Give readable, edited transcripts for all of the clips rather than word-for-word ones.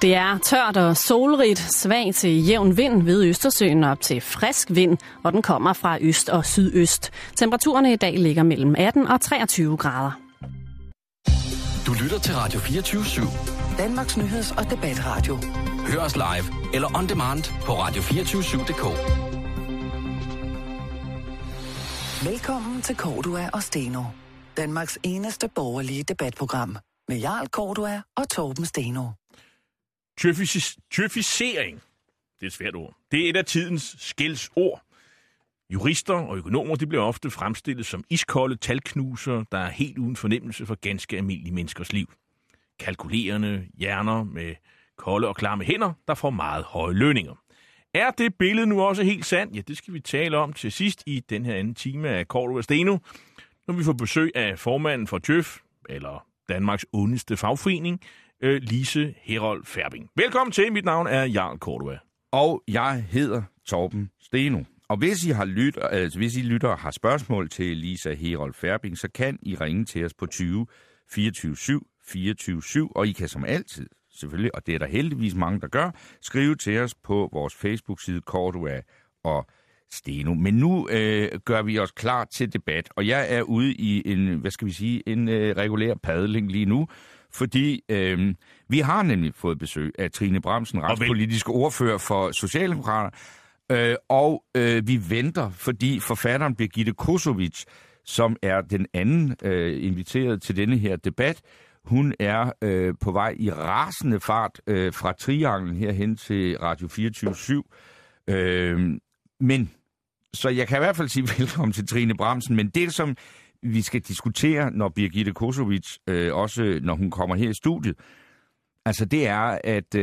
Det er tørt og solrigt, svag til jævn vind ved Østersøen op til frisk vind, og den kommer fra øst og sydøst. Temperaturerne i dag ligger mellem 18 og 23 grader. Du lytter til Radio 24/7. Danmarks nyheds- og debatradio. Hør os live eller on demand på radio247.dk. Velkommen til Cordua og Steno. Danmarks eneste borgerlige debatprogram. Med Jarl Cordua og Torben Steno. Tjøfisering, det er et svært ord. Det er et af tidens skældsord. Jurister og økonomer, de bliver ofte fremstillet som iskolde talknuser, der er helt uden fornemmelse for ganske almindelige menneskers liv. Kalkulerende hjerner med kolde og klamme hænder, der får meget høje lønninger. Er det billede nu også helt sandt? Ja, det skal vi tale om til sidst i den her anden time af Cordua og Steno, når vi får besøg af formanden for Tjøf, eller Danmarks ondeste fagforening, Lise Herold Færbing. Velkommen til. Mit navn er Jarl Cordua. Og jeg hedder Torben Steno. Og hvis I lytter har spørgsmål til Lise Herold Færbing, så kan I ringe til os på 20 24 24 og I kan som altid, selvfølgelig, og det er der heldigvis mange, der gør, skrive til os på vores Facebook-side Cordua og Steno. Men nu gør vi os klar til debat, og jeg er ude i en regulær padling lige nu, fordi vi har nemlig fået besøg af Trine Bramsen, retspolitisk ordfører for Socialdemokrater, og vi venter, fordi forfatteren Birgitte Kosovic, som er den anden inviteret til denne her debat, hun er på vej i rasende fart fra Trianglen herhen til Radio 24/7. Så jeg kan i hvert fald sige velkommen til Trine Bramsen, men det, som vi skal diskutere, når Birgitte Kosovic, også når hun kommer her i studiet, altså det er, at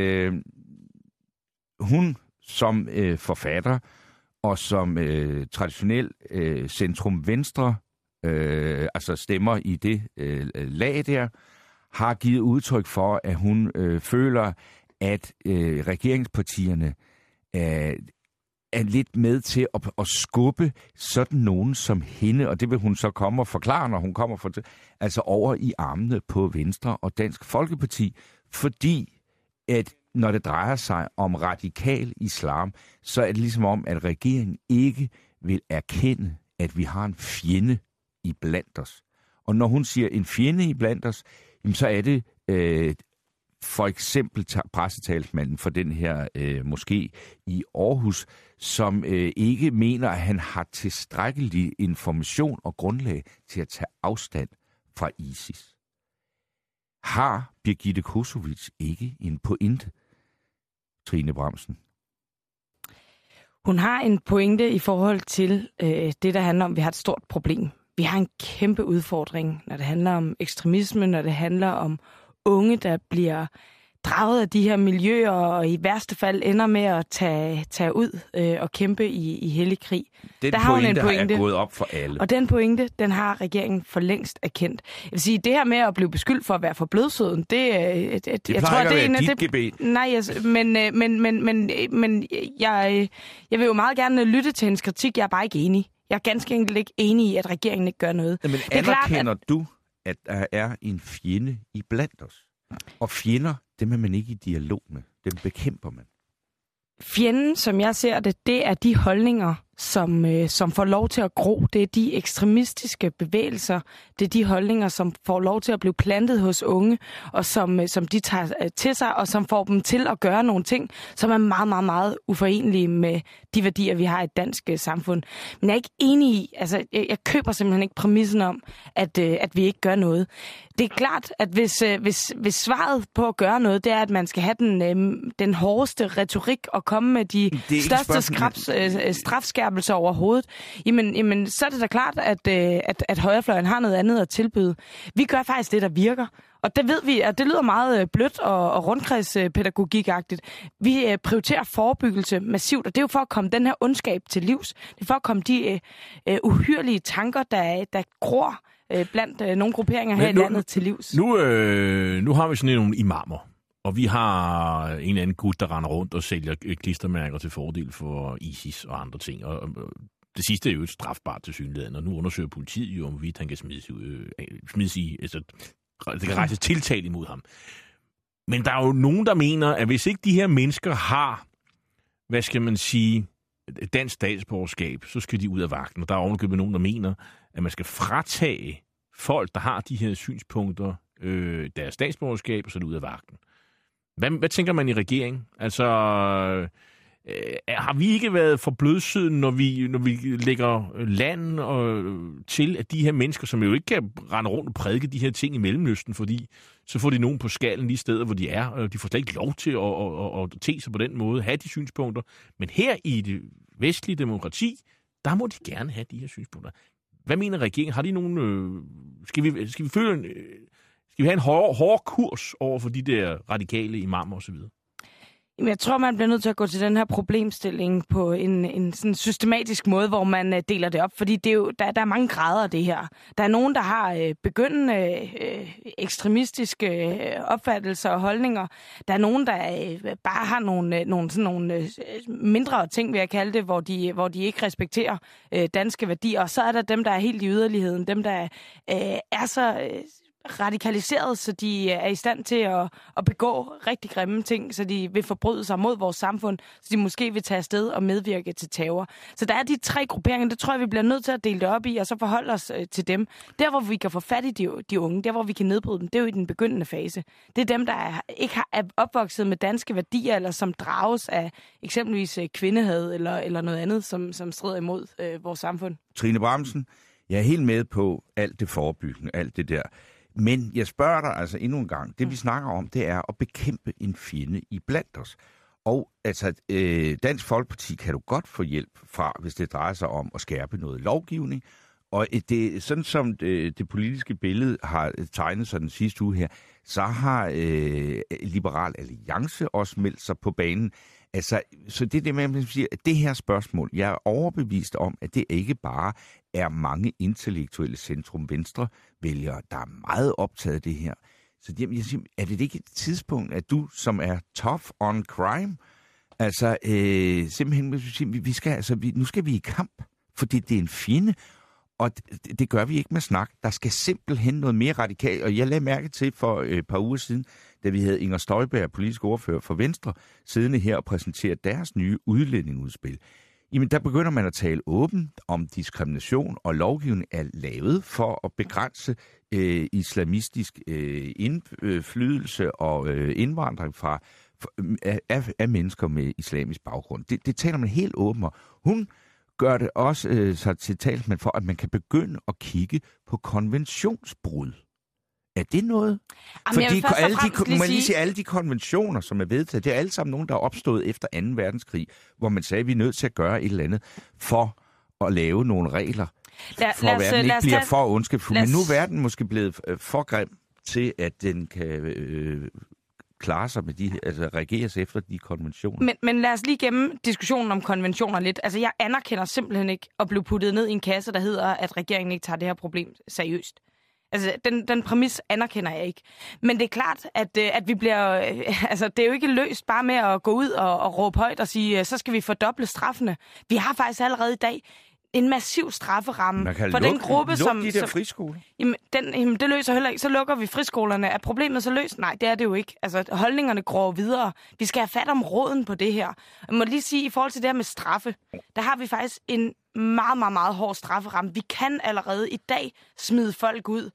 hun som forfatter og som traditionel centrum-venstre, altså stemmer i det lag der, har givet udtryk for, at hun føler, at regeringspartierne er lidt med til at skubbe sådan nogen som hende, og det vil hun så komme og forklare, når hun kommer altså over i armene på Venstre og Dansk Folkeparti, fordi at når det drejer sig om radikal islam, så er det ligesom om, at regeringen ikke vil erkende, at vi har en fjende i blandt os. Og når hun siger en fjende i blandt os, så er det for eksempel pressetalsmanden for den her moské i Aarhus, som ikke mener, at han har tilstrækkelig information og grundlag til at tage afstand fra ISIS. Har Birgitte Kosovic ikke en pointe, Trine Bramsen? Hun har en pointe i forhold til det, der handler om, at vi har et stort problem. Vi har en kæmpe udfordring, når det handler om ekstremisme, når det handler om unge, der bliver draget af de her miljøer, og i værste fald ender med at tage ud og kæmpe i hellig krig. Den pointe er gået op for alle. Og den pointe, den har regeringen for længst erkendt. Jeg vil sige, det her med at blive beskyldt for at være for blødsøden, det jeg tror, det er en af dit gebet. Nej, men jeg vil jo meget gerne lytte til hendes kritik. Jeg er bare ikke enig. Jeg er ganske enkelt ikke enig i, at regeringen ikke gør noget. Men anerkender du, at der er en fjende i blandt os? Og fjender, dem er man ikke i dialog med. Dem bekæmper man. Fjenden, som jeg ser det, det er de holdninger, som får lov til at gro. Det er de ekstremistiske bevægelser. Det er de holdninger, som får lov til at blive plantet hos unge, og som de tager til sig, og som får dem til at gøre nogle ting, som er meget, meget, meget uforenelige med de værdier, vi har i et dansk samfund. Men jeg er ikke enig i, altså jeg køber simpelthen ikke præmissen om, at vi ikke gør noget. Det er klart, at hvis svaret på at gøre noget, det er, at man skal have den hårdeste retorik og komme med de største strafskærpelser overhovedet, jamen så er det da klart, at højrefløjen har noget andet at tilbyde. Vi gør faktisk det, der virker. Og det ved vi, og det lyder meget blødt og rundkredspædagogikagtigt. Vi prioriterer forebyggelse massivt, og det er jo for at komme den her ondskab til livs. Det er for at komme de uhyrlige tanker, der gror blandt nogle grupperinger her i landet til livs. Nu har vi sådan nogle imamer, og vi har en eller anden gut, der render rundt og sælger klistermærker til fordel for ISIS og andre ting. Og det sidste er jo et strafbart til synligheden, og nu undersøger politiet jo, om han kan smides i, altså det kan rejse tiltale imod ham. Men der er jo nogen, der mener, at hvis ikke de her mennesker har, hvad skal man sige, dansk statsborgerskab, så skal de ud af vagten. Og der er ovenikøbet nogen, der mener, at man skal fratage folk, der har de her synspunkter, deres statsborgerskab, og så er det ud af vagten. Hvad tænker man i regeringen? Altså, har vi ikke været for blødsøden, når vi lægger land til, at de her mennesker, som jo ikke kan rende rundt og prædike de her ting i Mellemøsten, fordi så får de nogen på skallen lige steder, hvor de er, og de får slet ikke lov til at te sig på den måde, have de synspunkter. Men her i det vestlige demokrati, der må de gerne have de her synspunkter. Hvad mener regeringen? Har de nogen... Skal vi have en hård kurs over for de der radikale imamer osv.? Jamen, jeg tror, man bliver nødt til at gå til den her problemstilling på en sådan systematisk måde, hvor man deler det op. Fordi det er jo, der er mange grader af det her. Der er nogen, der har begyndende ekstremistiske opfattelser og holdninger. Der er nogen, der bare har nogle mindre ting, vil jeg kalde det, hvor de ikke respekterer danske værdier. Og så er der dem, der er helt i yderligheden. Dem, der er så... radikaliseret, så de er i stand til at begå rigtig grimme ting, så de vil forbryde sig mod vores samfund, så de måske vil tage afsted og medvirke til terror. Så der er de 3 grupperinger, det tror jeg, vi bliver nødt til at dele det op i, og så forholde os til dem. Der, hvor vi kan få fat i de unge, der, hvor vi kan nedbryde dem, det er jo i den begyndende fase. Det er dem, der ikke er opvokset med danske værdier, eller som drages af eksempelvis kvindehad, eller noget andet, som strider imod vores samfund. Trine Bramsen, jeg er helt med på alt det forebyggende, alt det der. Men jeg spørger dig altså endnu en gang. Det vi snakker om, det er at bekæmpe en fjende i blandt os. Og altså, Dansk Folkeparti kan du godt få hjælp fra, hvis det drejer sig om at skærpe noget lovgivning. Og det, sådan som det politiske billede har tegnet sig den sidste uge her, så har Liberal Alliance også meldt sig på banen. Altså, så det er det med, at man siger, at det her spørgsmål, jeg er overbevist om, at det ikke bare er mange intellektuelle centrum-venstre-vælgere, der er meget optaget af det her. Så jeg siger, er det ikke et tidspunkt, at du, som er tough on crime, altså simpelthen, nu skal vi i kamp, fordi det er en fjende, og det gør vi ikke med snak. Der skal simpelthen noget mere radikalt, og jeg lagde mærke til for et par uger siden, da vi havde Inger Støjberg, politisk ordfører for Venstre, siddende her og præsentere deres nye udlændingeudspil. Jamen, der begynder man at tale åbent om diskrimination, og lovgivning er lavet for at begrænse islamistisk indflydelse og indvandring af mennesker med islamisk baggrund. Det taler man helt åbent om. Hun gør det også så til talsmand for, at man kan begynde at kigge på konventionsbrud. Er det noget? Fordi alle de konventioner, som er vedtaget, det er alle sammen nogen, der er opstået efter 2. verdenskrig, hvor man sagde, at vi er nødt til at gøre et eller andet for at lave nogle regler, for at verden ikke bliver for ondskabsfuld. Men nu er verden måske blevet for grim til, at den kan klare sig med reageres efter de konventioner. Men lad os lige gemme diskussionen om konventioner lidt. Altså, jeg anerkender simpelthen ikke at blive puttet ned i en kasse, der hedder, at regeringen ikke tager det her problem seriøst. Altså, den præmis anerkender jeg ikke. Men det er klart, at vi bliver... altså, det er jo ikke løst bare med at gå ud og råbe højt og sige, så skal vi fordoble straffene. Vi har faktisk allerede i dag en massiv strafferamme for den gruppe, som... de der friskoler? Jamen, det løser heller ikke. Så lukker vi friskolerne. Er problemet så løst? Nej, det er det jo ikke. Altså, holdningerne går videre. Vi skal have fat om roden på det her. Jeg må lige sige, i forhold til det her med straffe, der har vi faktisk en meget, meget, meget hård strafferamme. Vi kan allerede i dag smide folk ud,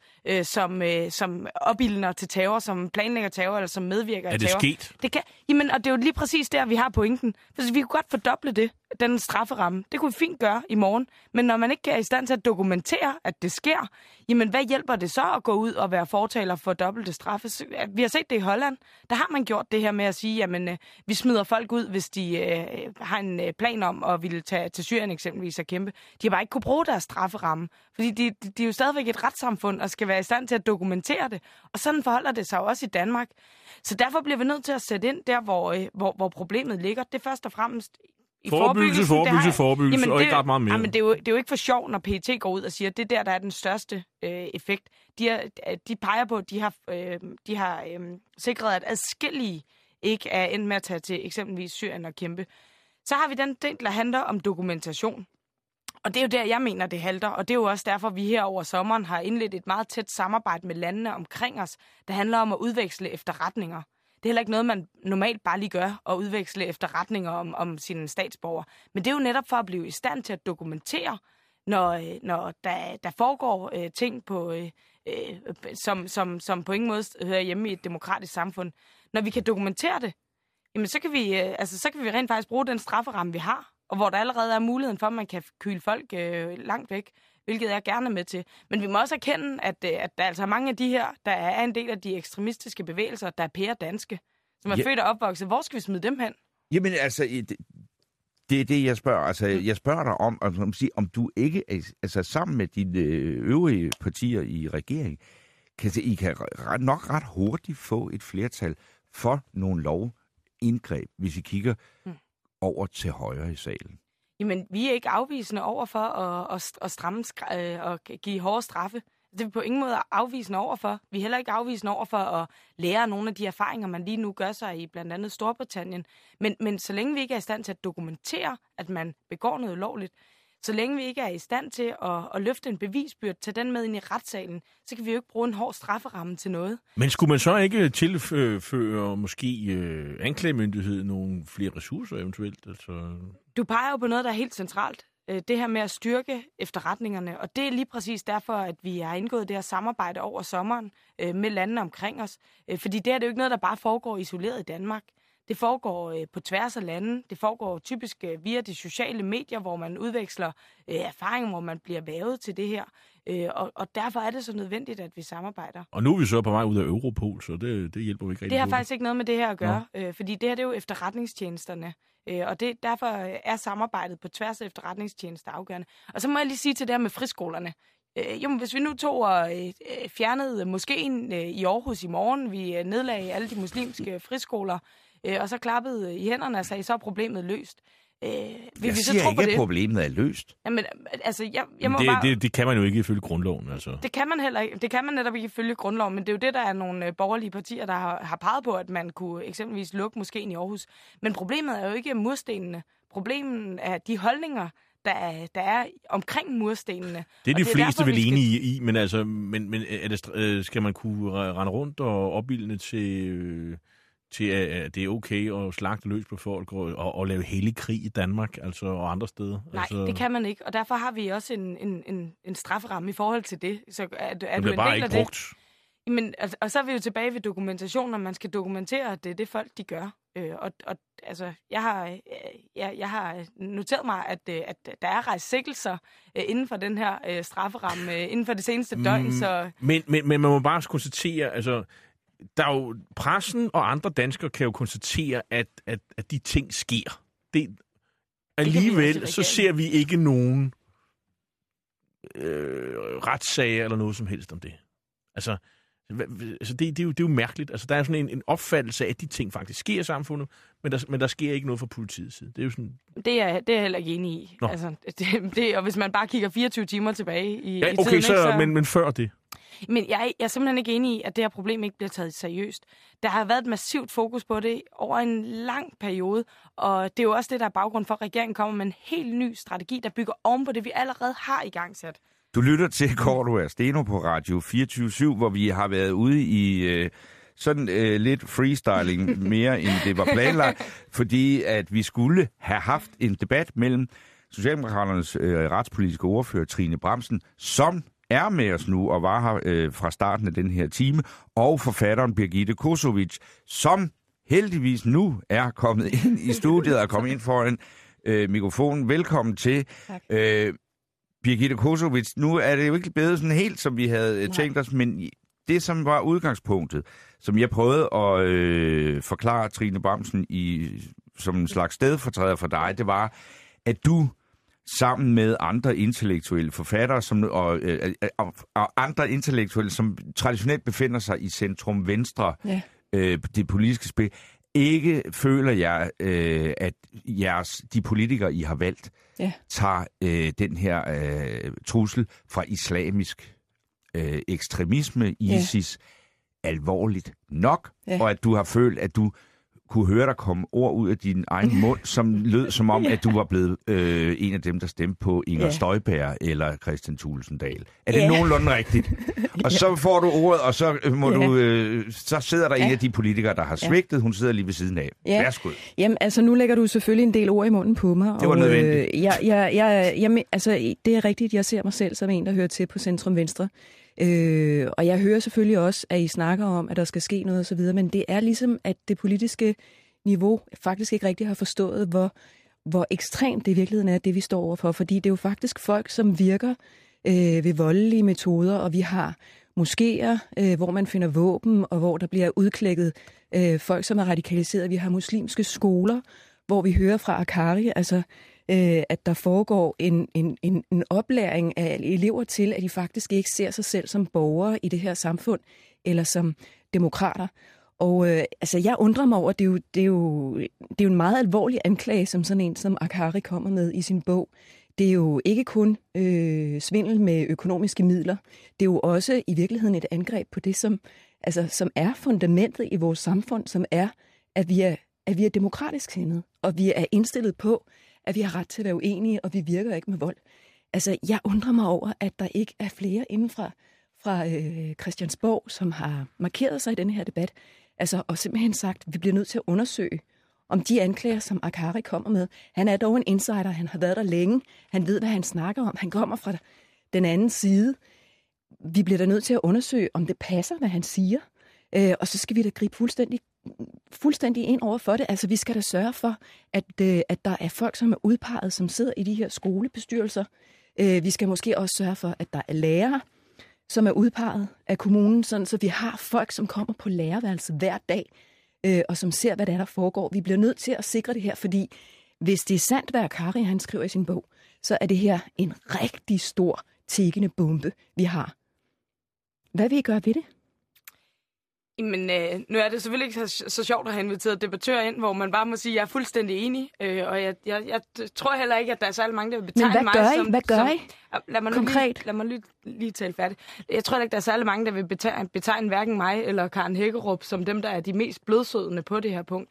som opildner til terror, som planlægger terror, eller som medvirker i terror. Er det sket? Jamen, og det er jo lige præcis der, vi har pointen. Hvis vi kunne godt fordoble det, den strafferamme. Det kunne vi fint gøre i morgen. Men når man ikke er i stand til at dokumentere, at det sker, jamen, hvad hjælper det så at gå ud og være fortaler for dobbelte straffe? Vi har set det i Holland. Der har man gjort det her med at sige, jamen, vi smider folk ud, hvis de har en plan om at ville tage til Syrien eksempelvis og kæmpe. De har bare ikke kunne bruge deres strafferamme. Fordi de er jo stadigvæk et retssamfund og skal være i stand til at dokumentere det. Og sådan forholder det sig jo også i Danmark. Så derfor bliver vi nødt til at sætte ind der, hvor problemet ligger. Det er først og fremmest forebyggelse, og ikke ret meget mere. Jamen, det er jo ikke for sjov, når PET går ud og siger, at det der er den største effekt. De peger på, at de har sikret, at adskillige ikke er endt med at tage til eksempelvis Syrien og kæmpe. Så har vi den del, der handler om dokumentation. Og det er jo der, jeg mener, det halter. Og det er jo også derfor, vi her over sommeren har indledt et meget tæt samarbejde med landene omkring os, der handler om at udveksle efterretninger. Det er heller ikke noget, man normalt bare lige gør og udveksle efterretninger om sine statsborgere. Men det er jo netop for at blive i stand til at dokumentere, når der foregår ting på, som på ingen måde hører hjemme i et demokratisk samfund. Når vi kan dokumentere det, jamen så kan vi rent faktisk bruge den strafferamme, vi har, og hvor der allerede er muligheden for, at man kan kyle folk langt væk, hvilket jeg gerne er med til. Men vi må også erkende, at der altså er mange af de her, der er en del af de ekstremistiske bevægelser, der er pæredanske, som er født og opvokset. Hvor skal vi smide dem hen? Jamen altså, det er det, jeg spørger. Altså, jeg spørger dig om du ikke, altså sammen med dine øvrige partier i regeringen, I kan nok ret hurtigt få et flertal for nogle lovindgreb, hvis I kigger over til højre i salen. Jamen, vi er ikke afvisende over for at stramme og give hårde straffe. Det er vi på ingen måde afvisende over for. Vi er heller ikke afvisende over for at lære nogle af de erfaringer, man lige nu gør sig i blandt andet Storbritannien. Men så længe vi ikke er i stand til at dokumentere, at man begår noget ulovligt, så længe vi ikke er i stand til at løfte en bevisbyrde, tage den med ind i retssalen, så kan vi jo ikke bruge en hård strafferamme til noget. Men skulle man så ikke tilføre måske anklagemyndigheden nogle flere ressourcer eventuelt? Altså... Du peger jo på noget, der er helt centralt. Det her med at styrke efterretningerne, og det er lige præcis derfor, at vi har indgået det her samarbejde over sommeren med landene omkring os. Fordi det er jo ikke noget, der bare foregår isoleret i Danmark. Det foregår på tværs af lande. Det foregår typisk via de sociale medier, hvor man udveksler erfaringer, hvor man bliver vævet til det her. Og derfor er det så nødvendigt, at vi samarbejder. Og nu er vi så på vej ud af Europol, så det hjælper vi ikke rigtig. Det har faktisk ikke noget med det her at gøre, fordi det her det er jo efterretningstjenesterne. Og derfor er samarbejdet på tværs af efterretningstjenester afgørende. Og så må jeg lige sige til det her med friskolerne. Hvis vi nu tog og fjernede moskeen i Aarhus i morgen, vi nedlagde alle de muslimske friskoler, og så klappede i hænderne og sagde, så er problemet løst. Jeg siger ikke, at problemet er løst. Jamen, altså, det kan man jo ikke ifølge grundloven. Altså. Det kan man heller ikke. Det kan man netop ikke ifølge grundloven, men det er jo det, der er nogle borgerlige partier, der har peget på, at man kunne eksempelvis lukke moskeen i Aarhus. Men problemet er jo ikke murstenene. Problemet er de holdninger, der er omkring murstenene. Det er de fleste vel enige i, men altså, skal man kunne rende rundt og opildne til at det er okay at slagte løs på folk og lave hellig krig i Danmark altså, og andre steder? Nej, altså... det kan man ikke, og derfor har vi også en strafferamme i forhold til det. Så er det bliver bare ikke brugt. Men, og så er vi jo tilbage ved dokumentation, når man skal dokumentere, at det er det folk, de gør. Og altså, jeg har noteret mig, at der er rejst sigtelser inden for den her strafferamme, inden for det seneste døgn. Så... Men man må bare konstatere, altså, der er jo pressen og andre danskere kan jo konstatere, at de ting sker. Alligevel så ser vi ikke nogen retssager eller noget som helst om det. Altså det er jo mærkeligt. Altså, der er sådan en opfattelse af, at de ting faktisk sker i samfundet, men der sker ikke noget fra politiets side. Det er jo sådan... Det er jeg heller ikke enig i. Altså, og hvis man bare kigger 24 timer tilbage i okay, tiden... Så... Men før det? Men jeg er simpelthen ikke enig i, at det her problem ikke bliver taget seriøst. Der har været et massivt fokus på det over en lang periode, og det er jo også det, der er baggrund for, at regeringen kommer med en helt ny strategi, der bygger oven på det, vi allerede har igangsat. Du lytter til Cordua Steno på Radio 24/7, hvor vi har været ude i lidt freestyling mere, end det var planlagt, fordi at vi skulle have haft en debat mellem Socialdemokraternes retspolitiske ordfører, Trine Bramsen, som er med os nu og var her fra starten af den her time, og forfatteren Birgitte Kosovic, som heldigvis nu er kommet ind i studiet og kommet ind foran mikrofonen. Velkommen til. Birgitte Kosovic, nu er det jo ikke blevet sådan helt, som vi havde tænkt os, men det, som var udgangspunktet, som jeg prøvede at forklare Trine Bramsen som en slags stedfortræder for dig, det var, at du sammen med andre intellektuelle forfattere og andre intellektuelle, som traditionelt befinder sig i centrum venstre, det politiske spil, ikke føler jeg, at de politikere, I har valgt, tager den her trussel fra islamisk ekstremisme, ISIS, alvorligt nok, og at du har følt, at du kunne høre, der kom ord ud af din egen mund, som lød som om, at du var blevet en af dem, der stemte på Inger Støjberg eller Christian Thulesen Dahl. Er det nogenlunde rigtigt? Og så får du ordet, og så må så sidder der en af de politikere, der har svigtet. Hun sidder lige ved siden af. Værsgo. Jamen, altså nu lægger du selvfølgelig en del ord i munden på mig. Det var nødvendigt. Det er rigtigt, jeg ser mig selv som en, der hører til på Centrum Venstre. Og jeg hører selvfølgelig også, at I snakker om, at der skal ske noget osv., men det er ligesom, at det politiske niveau faktisk ikke rigtig har forstået, hvor ekstremt det i virkeligheden er, det vi står overfor. Fordi det er jo faktisk folk, som virker ved voldelige metoder, og vi har moskéer, hvor man finder våben, og hvor der bliver udklækket folk, som er radikaliseret. Vi har muslimske skoler, hvor vi hører fra Akkari, altså at der foregår en oplæring af elever til, at de faktisk ikke ser sig selv som borgere i det her samfund, eller som demokrater. Og altså, jeg undrer mig over, at det er jo en meget alvorlig anklage, som sådan en som Akkari kommer med i sin bog. Det er jo ikke kun svindel med økonomiske midler. Det er jo også i virkeligheden et angreb på det, som er fundamentet i vores samfund, som er, at vi er demokratisk sindede, og vi er indstillet på, at vi har ret til at være uenige, og vi virker ikke med vold. Altså, jeg undrer mig over, at der ikke er flere inden fra Christiansborg, som har markeret sig i denne her debat, altså, og simpelthen sagt, at vi bliver nødt til at undersøge, om de anklager, som Akkari kommer med. Han er dog en insider, han har været der længe, han ved, hvad han snakker om, han kommer fra den anden side. Vi bliver da nødt til at undersøge, om det passer, hvad han siger, og så skal vi da gribe fuldstændig ind over for det. Altså, vi skal da sørge for, at der er folk, som er udpeget, som sidder i de her skolebestyrelser. Vi skal måske også sørge for, at der er lærere, som er udpeget af kommunen, sådan så vi har folk, som kommer på lærerværelset hver dag, og som ser, hvad der foregår. Vi bliver nødt til at sikre det her, fordi hvis det er sandt, hvad Akkari han skriver i sin bog, så er det her en rigtig stor tikkende bombe, vi har. Hvad vil I gøre ved det? Men nu er det selvfølgelig ikke så sjovt at have inviteret debattører ind, hvor man bare må sige, at jeg er fuldstændig enig, og jeg tror heller ikke, at der er særlig mange, der vil betegne mig som... Hvad gør I? Konkret? Lad mig lige tale færdigt. Jeg tror ikke, der er særlig mange, der vil betegne hverken mig eller Karen Hækkerup som dem, der er de mest blodsødende på det her punkt.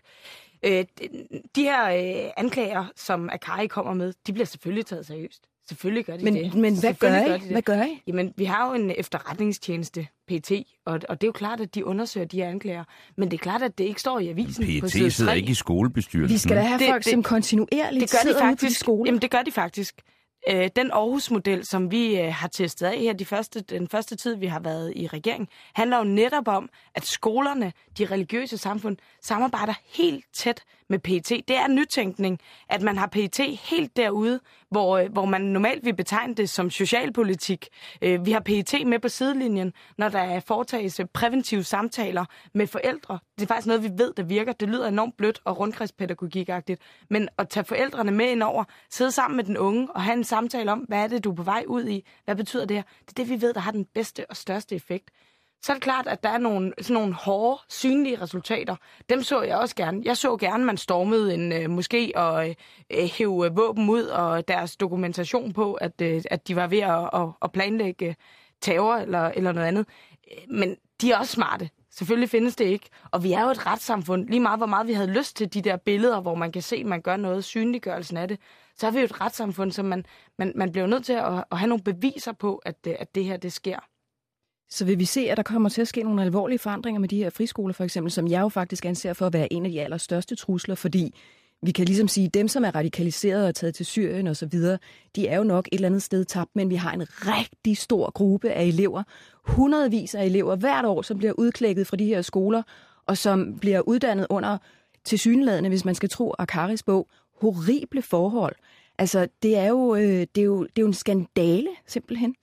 De her anklager, som Akkari kommer med, de bliver selvfølgelig taget seriøst. Selvfølgelig gør de det. Men hvad gør I? Jamen, vi har jo en efterretningstjeneste, PET, og det er jo klart, at de undersøger de her anklager. Men det er klart, at det ikke står i avisen PET på side 3. sidder ikke i skolebestyrelsen. Vi skal da have folk, som kontinuerligt sidder ude på de skoler. Jamen, det gør de faktisk. Den Aarhus-model, som vi har testet af her den første tid, vi har været i regering, handler jo netop om, at skolerne, de religiøse samfund, samarbejder helt tæt med PET. Det er nytænkning, at man har PET helt derude, hvor man normalt vil betegne det som socialpolitik. Vi har PET med på sidelinjen, når der foretages præventive samtaler med forældre. Det er faktisk noget, vi ved, der virker. Det lyder enormt blødt og rundkredspædagogikagtigt. Men at tage forældrene med ind over, sidde sammen med den unge og have en samtale om, hvad er det, du er på vej ud i? Hvad betyder det her? Det er det, vi ved, der har den bedste og største effekt. Så er det klart, at der er sådan nogle hårde, synlige resultater. Dem så jeg også gerne. Jeg så gerne, at man stormede en moské og hævde våben ud, og deres dokumentation på, at de var ved at planlægge terror eller noget andet. Men de er også smarte. Selvfølgelig findes det ikke. Og vi er jo et retssamfund. Lige meget, hvor meget vi havde lyst til de der billeder, hvor man kan se, at man gør noget, synliggørelsen af det, så er vi jo et retssamfund, så man bliver nødt til at have nogle beviser på, at det her, det sker. Så vil vi se, at der kommer til at ske nogle alvorlige forandringer med de her friskoler, for eksempel, som jeg jo faktisk anser for at være en af de allerstørste trusler, fordi vi kan ligesom sige, at dem, som er radikaliseret og taget til Syrien og så videre, de er jo nok et eller andet sted tabt, men vi har en rigtig stor gruppe af elever, hundredvis af elever hvert år, som bliver udklækket fra de her skoler, og som bliver uddannet under tilsyneladende, hvis man skal tro Akkaris bog, horrible forhold. Altså, det er jo en skandale, simpelthen.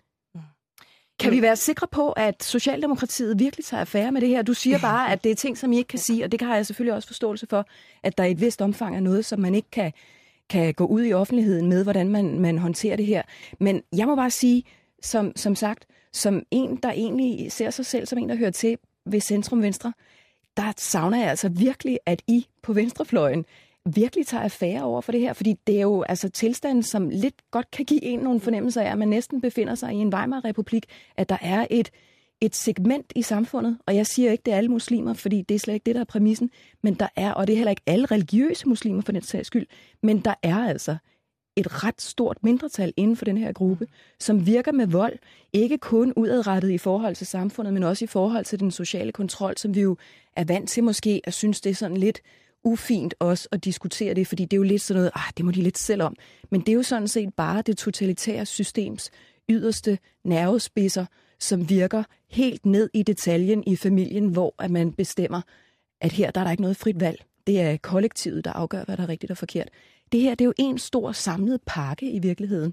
Kan vi være sikre på, at Socialdemokratiet virkelig tager affære med det her? Du siger bare, at det er ting, som I ikke kan sige, og det har jeg selvfølgelig også forståelse for, at der i et vist omfang er noget, som man ikke kan gå ud i offentligheden med, hvordan man håndterer det her. Men jeg må bare sige, som sagt, som en, der egentlig ser sig selv som en, der hører til ved Centrum Venstre, der savner jeg altså virkelig, at I på venstrefløjen virkelig tager affære over for det her, fordi det er jo altså tilstanden, som lidt godt kan give en nogle fornemmelser af, at man næsten befinder sig i en Weimar-republik, at der er et segment i samfundet, og jeg siger ikke, det er alle muslimer, fordi det er slet ikke det, der er præmissen, men der er, og det er heller ikke alle religiøse muslimer for den sags skyld, men der er altså et ret stort mindretal inden for den her gruppe, som virker med vold, ikke kun udadrettet i forhold til samfundet, men også i forhold til den sociale kontrol, som vi jo er vant til måske at synes, det er sådan lidt ufint også at diskutere det, fordi det er jo lidt sådan noget, det må de lidt selv om. Men det er jo sådan set bare det totalitære systems yderste nervespidser, som virker helt ned i detaljen i familien, hvor at man bestemmer, at her der er der ikke noget frit valg. Det er kollektivet, der afgør, hvad der er rigtigt og forkert. Det her, det er jo en stor samlet pakke i virkeligheden.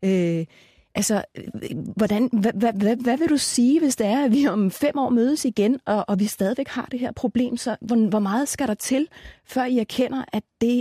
Hvad vil du sige, hvis det er, at vi om 5 år mødes igen, og vi stadigvæk har det her problem? Så hvor meget skal der til, før I erkender, at det,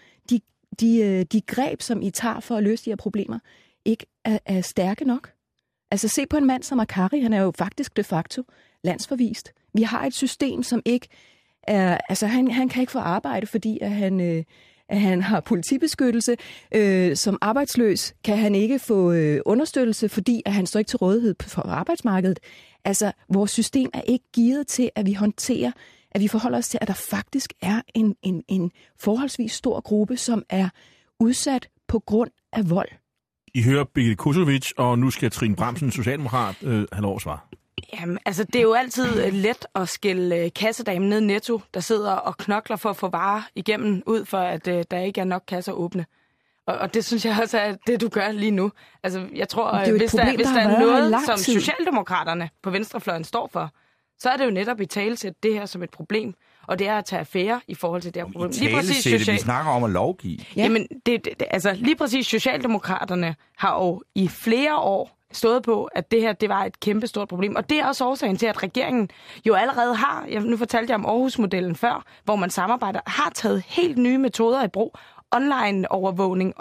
de greb, som I tager for at løse de her problemer, ikke er stærke nok? Altså se på en mand som Akkari, han er jo faktisk de facto landsforvist. Vi har et system, som ikke er... Altså han kan ikke få arbejde, fordi at han har politibeskyttelse. Som arbejdsløs kan han ikke få understøttelse, fordi at han står ikke til rådighed for arbejdsmarkedet. Altså vores system er ikke gearet til, at vi håndterer, at vi forholder os til, at der faktisk er en forholdsvis stor gruppe, som er udsat på grund af vold. I hører Birgit Kosovic, og nu skal Trine Bramsen, socialdemokrat, have lov at svare. Jamen, altså, det er jo altid let at skille kassedamen ned Netto, der sidder og knokler for at få varer igennem, ud for at der ikke er nok kasser åbne. Og det synes jeg også er det, du gør lige nu. Altså, jeg tror, hvis der er noget, som Socialdemokraterne på venstrefløjen står for, så er det jo netop i talesæt det her som et problem. Og det er at tage affære i forhold til det her problem. Lige præcis vi snakker om at lovgive. Ja. Jamen, altså lige præcis Socialdemokraterne har jo i flere år stået på, at det her det var et kæmpestort problem. Og det er også årsagen til, at regeringen jo allerede har, nu fortalte jeg om Aarhus-modellen før, hvor man samarbejder, har taget helt nye metoder i brug. Online-overvågning,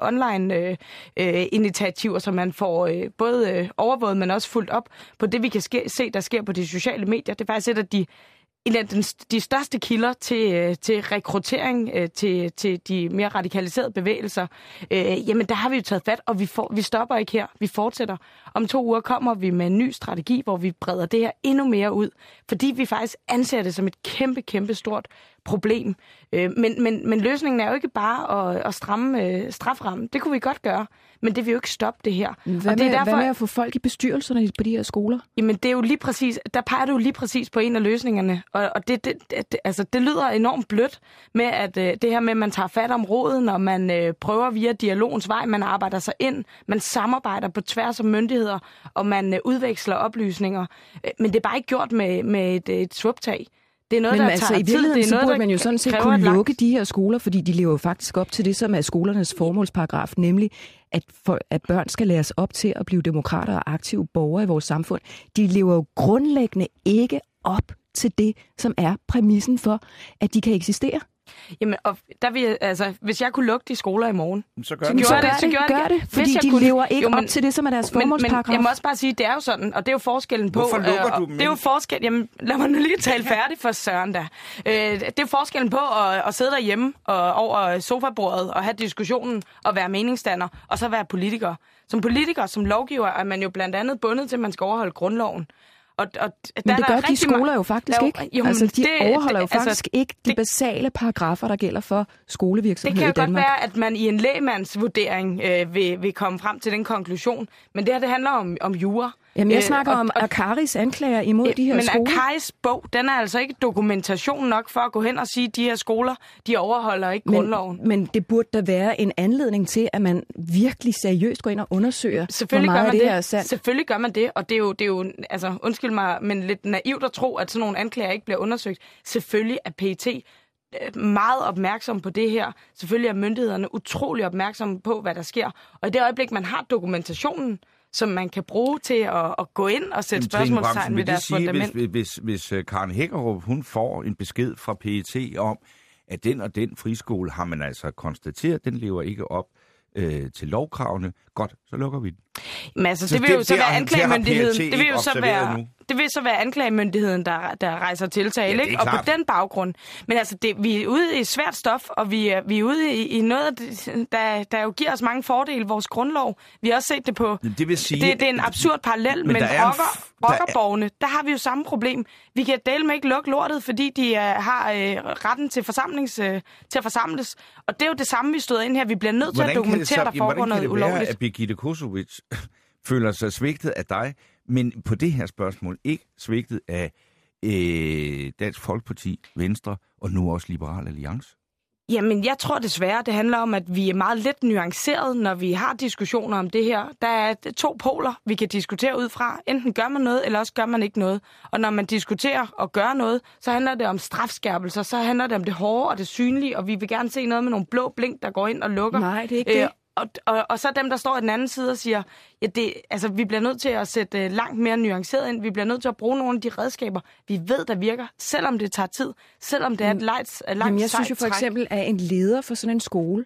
online-initiativer, så man får både overvåget, men også fulgt op på det, vi kan se, der sker på de sociale medier. Det er faktisk et af de største kilder til rekruttering til de mere radikaliserede bevægelser. Jamen, der har vi jo taget fat, og vi stopper ikke her. Vi fortsætter. Om 2 uger kommer vi med en ny strategi, hvor vi breder det her endnu mere ud, fordi vi faktisk anser det som et kæmpe stort problem. Men løsningen er jo ikke bare at stramme straframmen. Det kunne vi godt gøre, men det vil jo ikke stoppe det her. Hvad med at få folk i bestyrelserne på de her skoler? Jamen, det er jo lige præcis, der peger du lige præcis på en af løsningerne, og det lyder enormt blødt med, at det her med, at man tager fat om roden, og man prøver via dialogens vej, man arbejder sig ind, man samarbejder på tværs af myndigheder, og man udveksler oplysninger. Men det er bare ikke gjort med et svuptag. Det er noget, der tager i virkeligheden så burde man jo sådan set kunne lukke de her skoler, fordi de lever jo faktisk op til det, som er skolernes formålsparagraf, nemlig at børn skal læres op til at blive demokrater og aktive borgere i vores samfund. De lever jo grundlæggende ikke op til det, som er præmissen for, at de kan eksistere. Jamen, og der vil hvis jeg kunne lukke de skoler i morgen, så gør det. Fordi de lever ikke op til det, som er deres formålsparagraf. Men jeg må også bare sige, det er jo sådan, og det er jo forskellen på... Hvorfor lukker du dem? Det er jo forskel. Jamen, lad mig nu lige tale færdigt for søren da. Det er jo forskellen på at sidde derhjemme over sofabordet og have diskussionen og være meningsdanner, og så være politiker. Som politiker, som lovgiver, er man jo blandt andet bundet til, at man skal overholde grundloven. Men det gør de skoler jo faktisk ikke. De overholder jo faktisk ikke de basale paragrafer, der gælder for skolevirksomhed i Danmark. Det kan jo godt være, at man i en lægmandsvurdering vil komme frem til den konklusion, men det her det handler om jura. Jamen, jeg snakker om Akkaris anklager imod de her skoler. Men Akkaris bog, den er altså ikke dokumentation nok for at gå hen og sige, at de her skoler, de overholder ikke grundloven. Men det burde da være en anledning til, at man virkelig seriøst går ind og undersøger, hvor meget det er sandt. Selvfølgelig gør man det, og det er jo altså, undskyld mig, men lidt naivt at tro, at sådan nogle anklager ikke bliver undersøgt. Selvfølgelig er PET meget opmærksom på det her. Selvfølgelig er myndighederne utrolig opmærksomme på, hvad der sker. Og i det øjeblik, man har dokumentationen, som man kan bruge til at gå ind og sætte spørgsmålstegn ved deres fundament. Hvis Karen Hækkerup, hun får en besked fra PET om, at den og den friskole har man altså konstateret, den lever ikke op til lovkravene. Godt, så lukker vi den. Men altså, det vil jo så være anklagemyndigheden. Det vil jo så være det vil så være anklagemyndigheden, der rejser tiltale, ikke? Og på den baggrund. Men altså, vi er ude i svært stof, og vi er ude i noget, der jo giver os mange fordele. Vores grundlov, vi har også set det på... Det vil sige... Det er en absurd parallel, men rockerborgene, der har vi jo samme problem. Vi kan dele med ikke lukke lortet, fordi de har retten til til at forsamles. Og det er jo det samme, vi stod ind her. Vi bliver nødt til at dokumentere, der foregår noget ulovligt. Hvordan kan det være, at Birgitte Kosovic føler sig svigtet af dig, men på det her spørgsmål ikke svigtet af Dansk Folkeparti, Venstre og nu også Liberal Alliance? Jamen, jeg tror desværre, det handler om, at vi er meget lidt nuanceret, når vi har diskussioner om det her. Der er 2 poler, vi kan diskutere ud fra. Enten gør man noget, eller også gør man ikke noget. Og når man diskuterer og gør noget, så handler det om strafskærpelser, så handler det om det hårde og det synlige, og vi vil gerne se noget med nogle blå blink, der går ind og lukker. Nej, det er ikke det. Og så dem, der står i den anden side og siger, vi bliver nødt til at sætte langt mere nuanceret ind. Vi bliver nødt til at bruge nogle af de redskaber, vi ved, der virker, selvom det tager tid, selvom det er et langt Jamen, jeg synes jo for eksempel, at en leder for sådan en skole,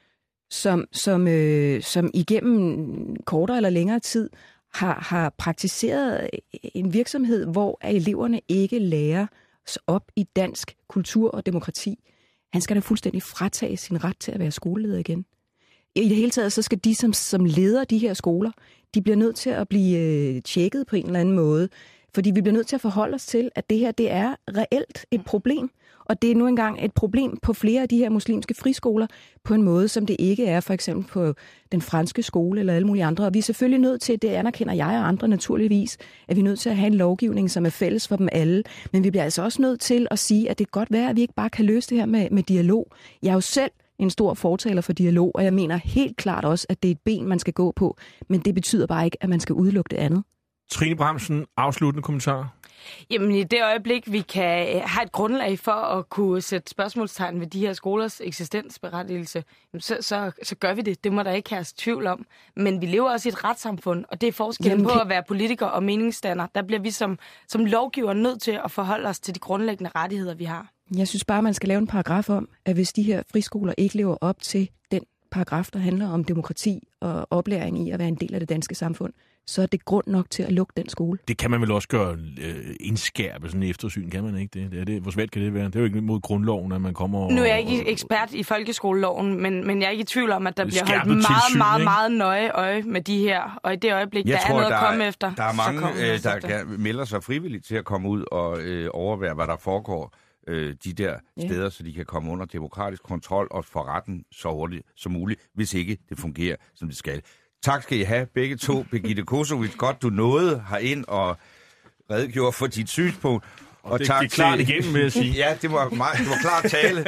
som igennem kortere eller længere tid har praktiseret en virksomhed, hvor eleverne ikke lærer op i dansk kultur og demokrati, han skal da fuldstændig fratage sin ret til at være skoleleder igen. I det hele taget, så skal de, som leder de her skoler, de bliver nødt til at blive tjekket på en eller anden måde. Fordi vi bliver nødt til at forholde os til, at det her, det er reelt et problem. Og det er nu engang et problem på flere af de her muslimske friskoler, på en måde, som det ikke er for eksempel på den franske skole eller alle mulige andre. Og vi er selvfølgelig nødt til, det anerkender jeg og andre naturligvis, at vi er nødt til at have en lovgivning, som er fælles for dem alle. Men vi bliver altså også nødt til at sige, at det kan godt være, at vi ikke bare kan løse det her med dialog. Jeg er jo selv en stor fortaler for dialog, og jeg mener helt klart også, at det er et ben, man skal gå på. Men det betyder bare ikke, at man skal udelukke det andet. Trine Bramsen, afsluttende kommentar. Jamen i det øjeblik, vi kan have et grundlag for at kunne sætte spørgsmålstegn ved de her skolers eksistensberettigelse, så gør vi det. Det må der ikke herske tvivl om. Men vi lever også i et retssamfund, og det er forskellen på at være politiker og meningsstander. Der bliver vi som lovgiver nødt til at forholde os til de grundlæggende rettigheder, vi har. Jeg synes bare, man skal lave en paragraf om, at hvis de her friskoler ikke lever op til den paragraf, der handler om demokrati og oplæring i at være en del af det danske samfund, så er det grund nok til at lukke den skole. Det kan man vel også gøre indskærpe sådan en eftersyn, kan man ikke det? Hvor svært kan det være? Det er jo ikke mod grundloven, at man kommer Nu er jeg ikke ekspert i folkeskoleloven, men jeg er ikke i tvivl om, at der bliver holdt meget nøje øje med de her. Og i det øjeblik, der er noget at komme efter. Der er mange, der melder sig frivilligt til at komme ud og overvære, hvad der foregår de der steder, så de kan komme under demokratisk kontrol og få retten så hurtigt som muligt, hvis ikke det fungerer, som det skal. Tak skal I have, begge to. Birgitte Kosovic, godt du nåede herind og redegjorde for dit synspunkt. Og det er klart igennem, vil jeg sige. Ja, det var klart tale.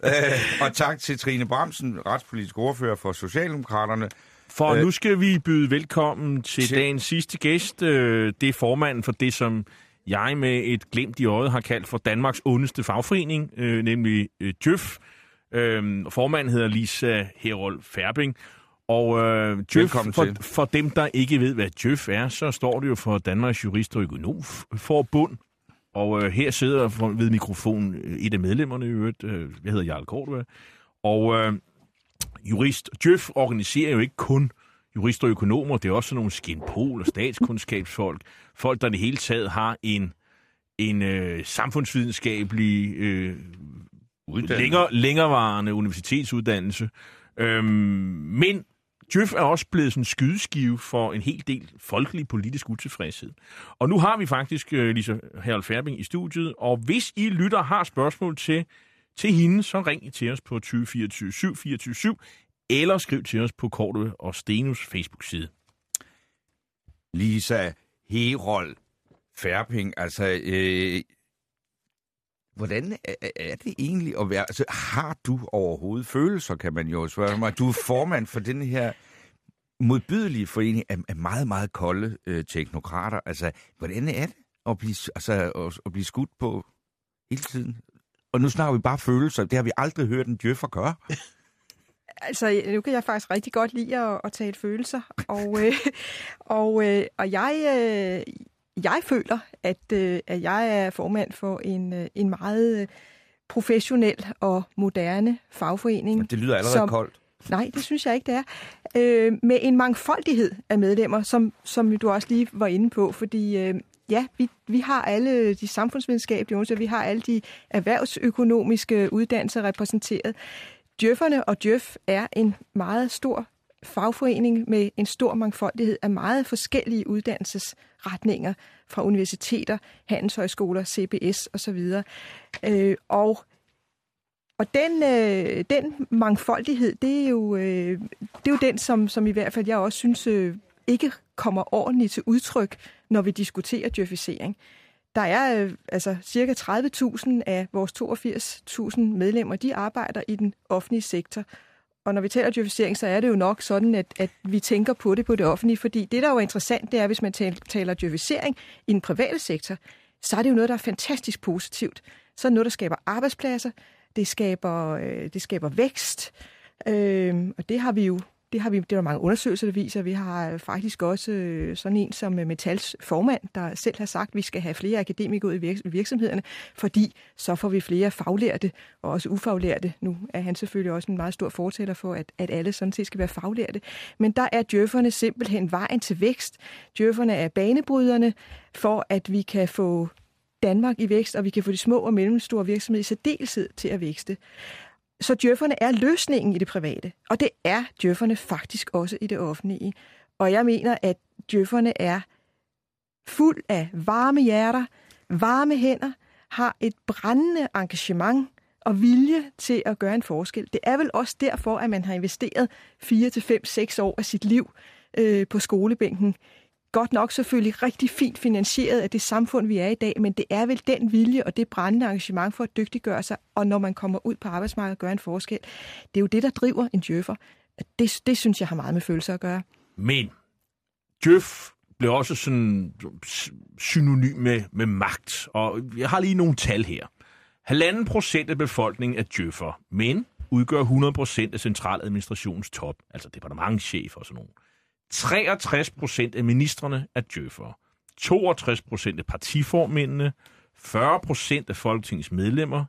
Og tak til Trine Bramsen, retspolitisk ordfører for Socialdemokraterne. For nu skal vi byde velkommen til dagens sidste gæst. Det er formanden for det, som jeg med et glimt i øjet har kaldt for Danmarks ondeste fagforening, nemlig Djøf. Formanden hedder Lisa Herold Ferbing. Og Djøf, for dem, der ikke ved, hvad Djøf er, så står det jo for Danmarks Jurist- og Økonomforbund. Og her sidder ved mikrofonen et af medlemmerne i øvrigt. Jeg hedder Jarl Cordua. Og Djøf organiserer jo ikke kun jurister og økonomer. Det er også sådan nogle skinpol- og statskundskabsfolk. Folk, der i det hele taget har en samfundsvidenskabelig længerevarende universitetsuddannelse. Men Djøf er også blevet sådan en skydeskive for en hel del folkelig politisk utilfredshed. Og nu har vi faktisk Lisa Herold Ferbing i studiet, og hvis I lytter har spørgsmål til hende, så ring til os på 20 24 7 24 7, eller skriv til os på Cordua og Stenos Facebook-side. Lisa Herold Ferbing, altså hvordan er det egentlig at være... Altså, har du overhovedet følelser, kan man jo spørge mig. Du er formand for den her modbydelige forening af meget, meget kolde teknokrater. Altså, hvordan er det at blive skudt på hele tiden? Og nu snakker vi bare følelser. Det har vi aldrig hørt en djøffer gøre. Altså, nu kan jeg faktisk rigtig godt lide at tale følelser. Og jeg føler, at jeg er formand for en meget professionel og moderne fagforening. Men det lyder allerede koldt. Nej, det synes jeg ikke, det er. Med en mangfoldighed af medlemmer, som du også lige var inde på. Fordi vi har alle de samfundsvidenskabelige uddannelser, vi har alle de erhvervsøkonomiske uddannelser repræsenteret. Djøfferne og Djøf er en meget stor fagforening med en stor mangfoldighed af meget forskellige uddannelsesretninger fra universiteter, handelshøjskoler, CBS osv. Og den mangfoldighed, det er jo den, som i hvert fald jeg også synes ikke kommer ordentligt til udtryk, når vi diskuterer djøfisering. Der er cirka 30.000 af vores 82.000 medlemmer, de arbejder i den offentlige sektor. Og når vi taler djøfisering, så er det jo nok sådan, at vi tænker på det offentlige, fordi det, der jo er interessant, det er, hvis man taler djøfisering i den private sektor, så er det jo noget, der er fantastisk positivt. Så er det noget, der skaber arbejdspladser, det skaber vækst, og det er der mange undersøgelser, der viser. Vi har faktisk også sådan en som Metals formand, der selv har sagt, at vi skal have flere akademikere ud i virksomhederne, fordi så får vi flere faglærte og også ufaglærte. Nu er han selvfølgelig også en meget stor fortæller for, at alle sådan set skal være faglærte. Men der er djøfferne simpelthen vejen til vækst. Djøfferne er banebryderne for, at vi kan få Danmark i vækst, og vi kan få de små og mellemstore virksomheder i særdeleshed til at vækste. Så djøfferne er løsningen i det private, og det er djøfferne faktisk også i det offentlige. Og jeg mener, at djøfferne er fuld af varme hjerter, varme hænder, har et brændende engagement og vilje til at gøre en forskel. Det er vel også derfor, at man har investeret 4 til 5, 6 år af sit liv på skolebænken. Godt nok selvfølgelig rigtig fint finansieret af det samfund, vi er i dag, men det er vel den vilje og det brændende engagement for at dygtiggøre sig, og når man kommer ud på arbejdsmarkedet og gør en forskel. Det er jo det, der driver en djøffer. Det synes jeg har meget med følelser at gøre. Men djøf blev også sådan synonym med magt, og jeg har lige nogle tal her. 1,5% af befolkningen er djøffer, men udgør 100% af centraladministrationens top, altså departementschefer og sådan nogle. 63% af ministrene er djøffere, 62% af partiformændene, 40% af Folketingets medlemmer,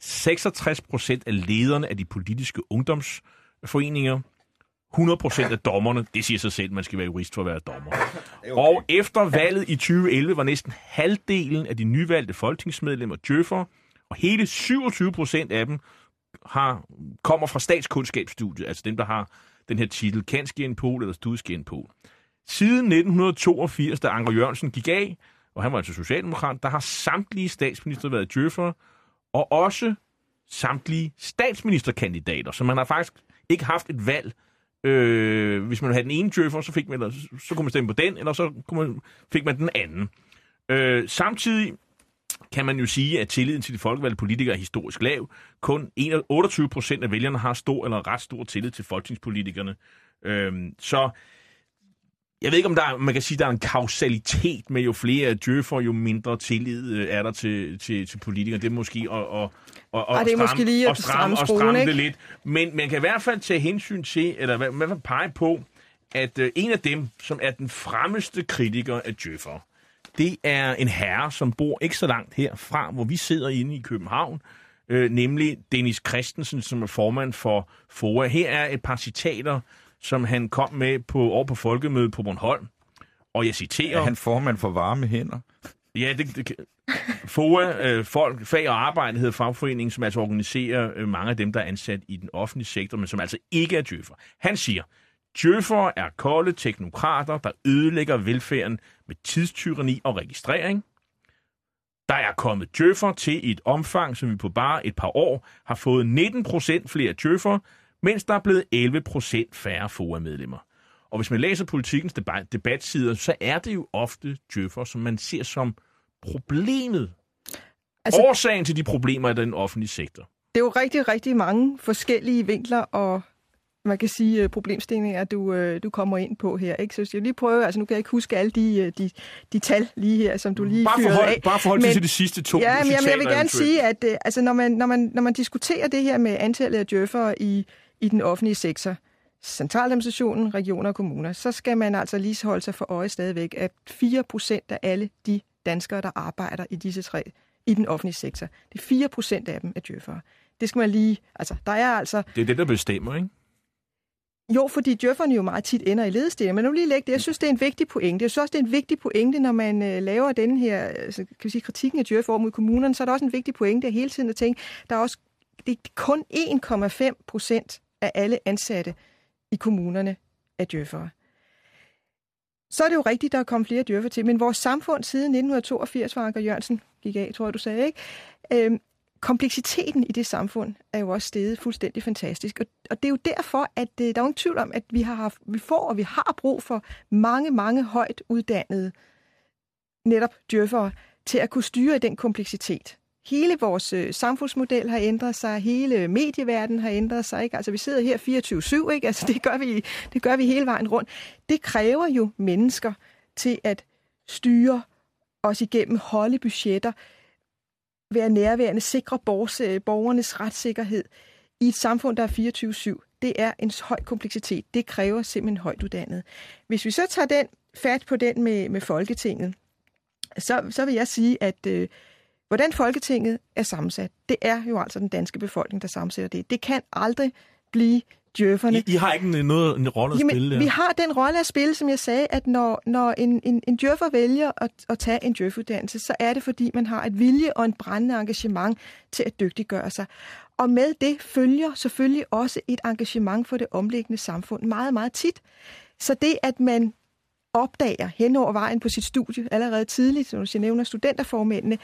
66% af lederne af de politiske ungdomsforeninger, 100% af dommerne, det siger sig selv, man skal være jurist for at være dommer. Okay. Og efter valget i 2011 var næsten halvdelen af de nyvalgte folketingsmedlemmer djøffere, og hele 27% af dem kommer fra statskundskabsstudiet, altså dem, der har den her titel, Kanskij en Pol eller Studskij en Pol. Siden 1982, da Anker Jørgensen gik af, og han var altså socialdemokrat, der har samtlige statsminister været djøffere, og også samtlige statsministerkandidater, så man har faktisk ikke haft et valg. Hvis man havde den ene djøffer, så kunne man stemme på den, eller så fik man den anden. Samtidig kan man jo sige, at tilliden til de folkevalgte politikere er historisk lav. Kun 28% af vælgerne har stor eller ret stor tillid til folketingspolitikerne. Så jeg ved ikke, om man kan sige, at der er en kausalitet med jo flere djøffer, jo mindre tillid er der til politikere. Det er måske at stramme det lidt. Men man kan i hvert fald tage hensyn til, eller i hvert fald pege på, at en af dem, som er den fremmeste kritiker af djøffer, det er en herre, som bor ikke så langt herfra, hvor vi sidder inde i København, nemlig Dennis Christensen, som er formand for FOA. Her er et par citater, som han kom med over på folkemødet på Bornholm. Og jeg citerer... Er han formand for varme hænder? Ja, FOA, Fag og Arbejde, hedder fagforeningen, som altså organiserer mange af dem, der er ansat i den offentlige sektor, men som altså ikke er djøffer. Han siger, djøffer er kolde teknokrater, der ødelægger velfærden med tidstyranni og registrering. Der er kommet djøffer til et omfang, som vi på bare et par år har fået 19% flere djøffer, mens der er blevet 11% færre FOA-medlemmer. Og hvis man læser Politikens debatsider, så er det jo ofte djøffer, som man ser som problemet. Altså, årsagen til de problemer i den offentlige sektor. Det er jo rigtig, rigtig mange forskellige vinkler og man kan sige problemstillinger, du kommer ind på her. Ikke? Så jeg lige prøve, altså nu kan jeg ikke huske alle de tal lige her, som du lige fyrede af. Bare forhold til de sidste to citater. Ja, men jeg vil gerne sige, at altså, når man diskuterer det her med antallet af djøffere i den offentlige sektor, centraladministrationen, regioner og kommuner, så skal man altså lige holde sig for øje stadigvæk, at 4% af alle de danskere, der arbejder i disse tre i den offentlige sektor, det er 4% af dem er djøffere. Det skal man lige, altså der er altså... Det er det, der bestemmer, ikke? Jo, fordi djøfferne jo meget tit ender i ledestillinger. Men nu lige lægge det. Jeg synes, det er en vigtig pointe. Jeg synes også, det er en vigtig pointe, når man laver den her kan vi sige, kritikken af djøffer over mod kommunerne, så er der også en vigtig pointe at hele tiden at tænke, der er også det er kun 1,5% af alle ansatte i kommunerne af djøffere. Så er det jo rigtigt, der er kommet flere djøffer til, men vores samfund siden 1982, hvor Anker Jørgensen gik af, tror jeg, du sagde, ikke? Kompleksiteten i det samfund er jo også steget fuldstændig fantastisk. Og det er jo derfor, at der er ingen tvivl om, at vi har brug for mange, mange højt uddannede netop djøffere til at kunne styre den kompleksitet. Hele vores samfundsmodel har ændret sig, hele medieverdenen har ændret sig, ikke? Altså vi sidder her 24/7, ikke? Altså det gør vi hele vejen rundt. Det kræver jo mennesker til at styre os igennem, holde budgetter, være nærværende, sikre borgernes retssikkerhed i et samfund, der er 24/7. Det er en høj kompleksitet. Det kræver simpelthen højt uddannet. Hvis vi så tager fat på den med Folketinget, så vil jeg sige, at hvordan Folketinget er sammensat, det er jo altså den danske befolkning, der sammensætter det. Det kan aldrig blive djøfferne. I har ikke en rolle at spille der? Vi har den rolle at spille, som jeg sagde, at når en djøffer vælger at tage en djøffuddannelse, så er det, fordi man har et vilje og en brændende engagement til at dygtiggøre sig. Og med det følger selvfølgelig også et engagement for det omliggende samfund meget, meget tit. Så det, at man opdager hen over vejen på sit studie allerede tidligt, som jeg nævner studenterformændene,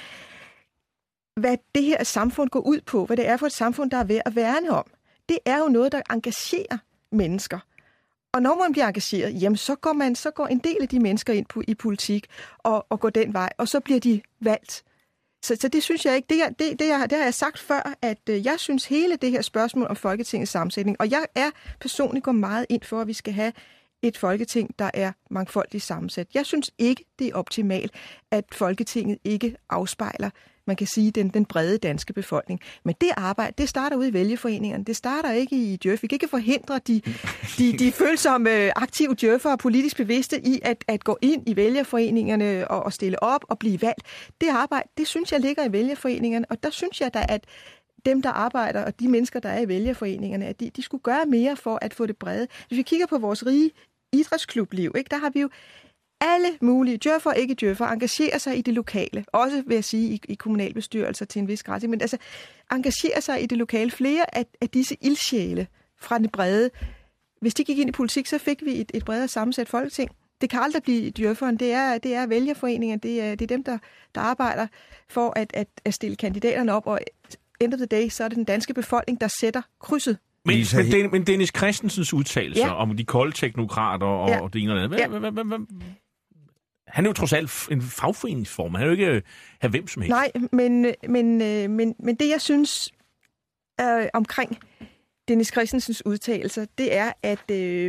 hvad det her samfund går ud på, hvad det er for et samfund, der er værd at værne om. Det er jo noget, der engagerer mennesker. Og når man bliver engageret, jamen så går en del af de mennesker ind i politik og går den vej, og så bliver de valgt. Så det synes jeg ikke. Det har jeg sagt før, at jeg synes hele det her spørgsmål om Folketingets sammensætning, og jeg er personligt går meget ind for, at vi skal have et Folketing, der er mangfoldigt sammensat. Jeg synes ikke, det er optimalt, at Folketinget ikke afspejler, man kan sige, den brede danske befolkning. Men det arbejde, det starter ude i vælgerforeningerne. Det starter ikke i djøf. Vi kan ikke forhindre de følsomme aktive djøffere og politisk bevidste i at gå ind i vælgerforeningerne og stille op og blive valgt. Det arbejde, det synes jeg ligger i vælgerforeningerne, og der synes jeg, at dem, der arbejder, og de mennesker, der er i vælgerforeningerne, at de skulle gøre mere for at få det brede. Hvis vi kigger på vores rige idrætsklubliv, ikke, der har vi jo alle mulige djøffer og ikke djøffer engagerer sig i det lokale. Også vil jeg sige i kommunalbestyrelser til en vis grad. Men altså engagerer sig i det lokale. Flere af disse ildsjæle fra den brede. Hvis de gik ind i politik, så fik vi et bredere sammensat folketing. Det kan aldrig blive djøfferen. Det er vælgerforeningen. Det er dem, der arbejder for at stille kandidaterne op. Og end of the day, så er det den danske befolkning, der sætter krydset. Men Dennis Christensens udtalelser om de kolde teknokrater og det ene og det andet, han er jo trods alt en fagforeningsform. Han er jo ikke have hvem som helst. Nej, men det, jeg synes omkring Dennis Christensens udtalelser, det er, at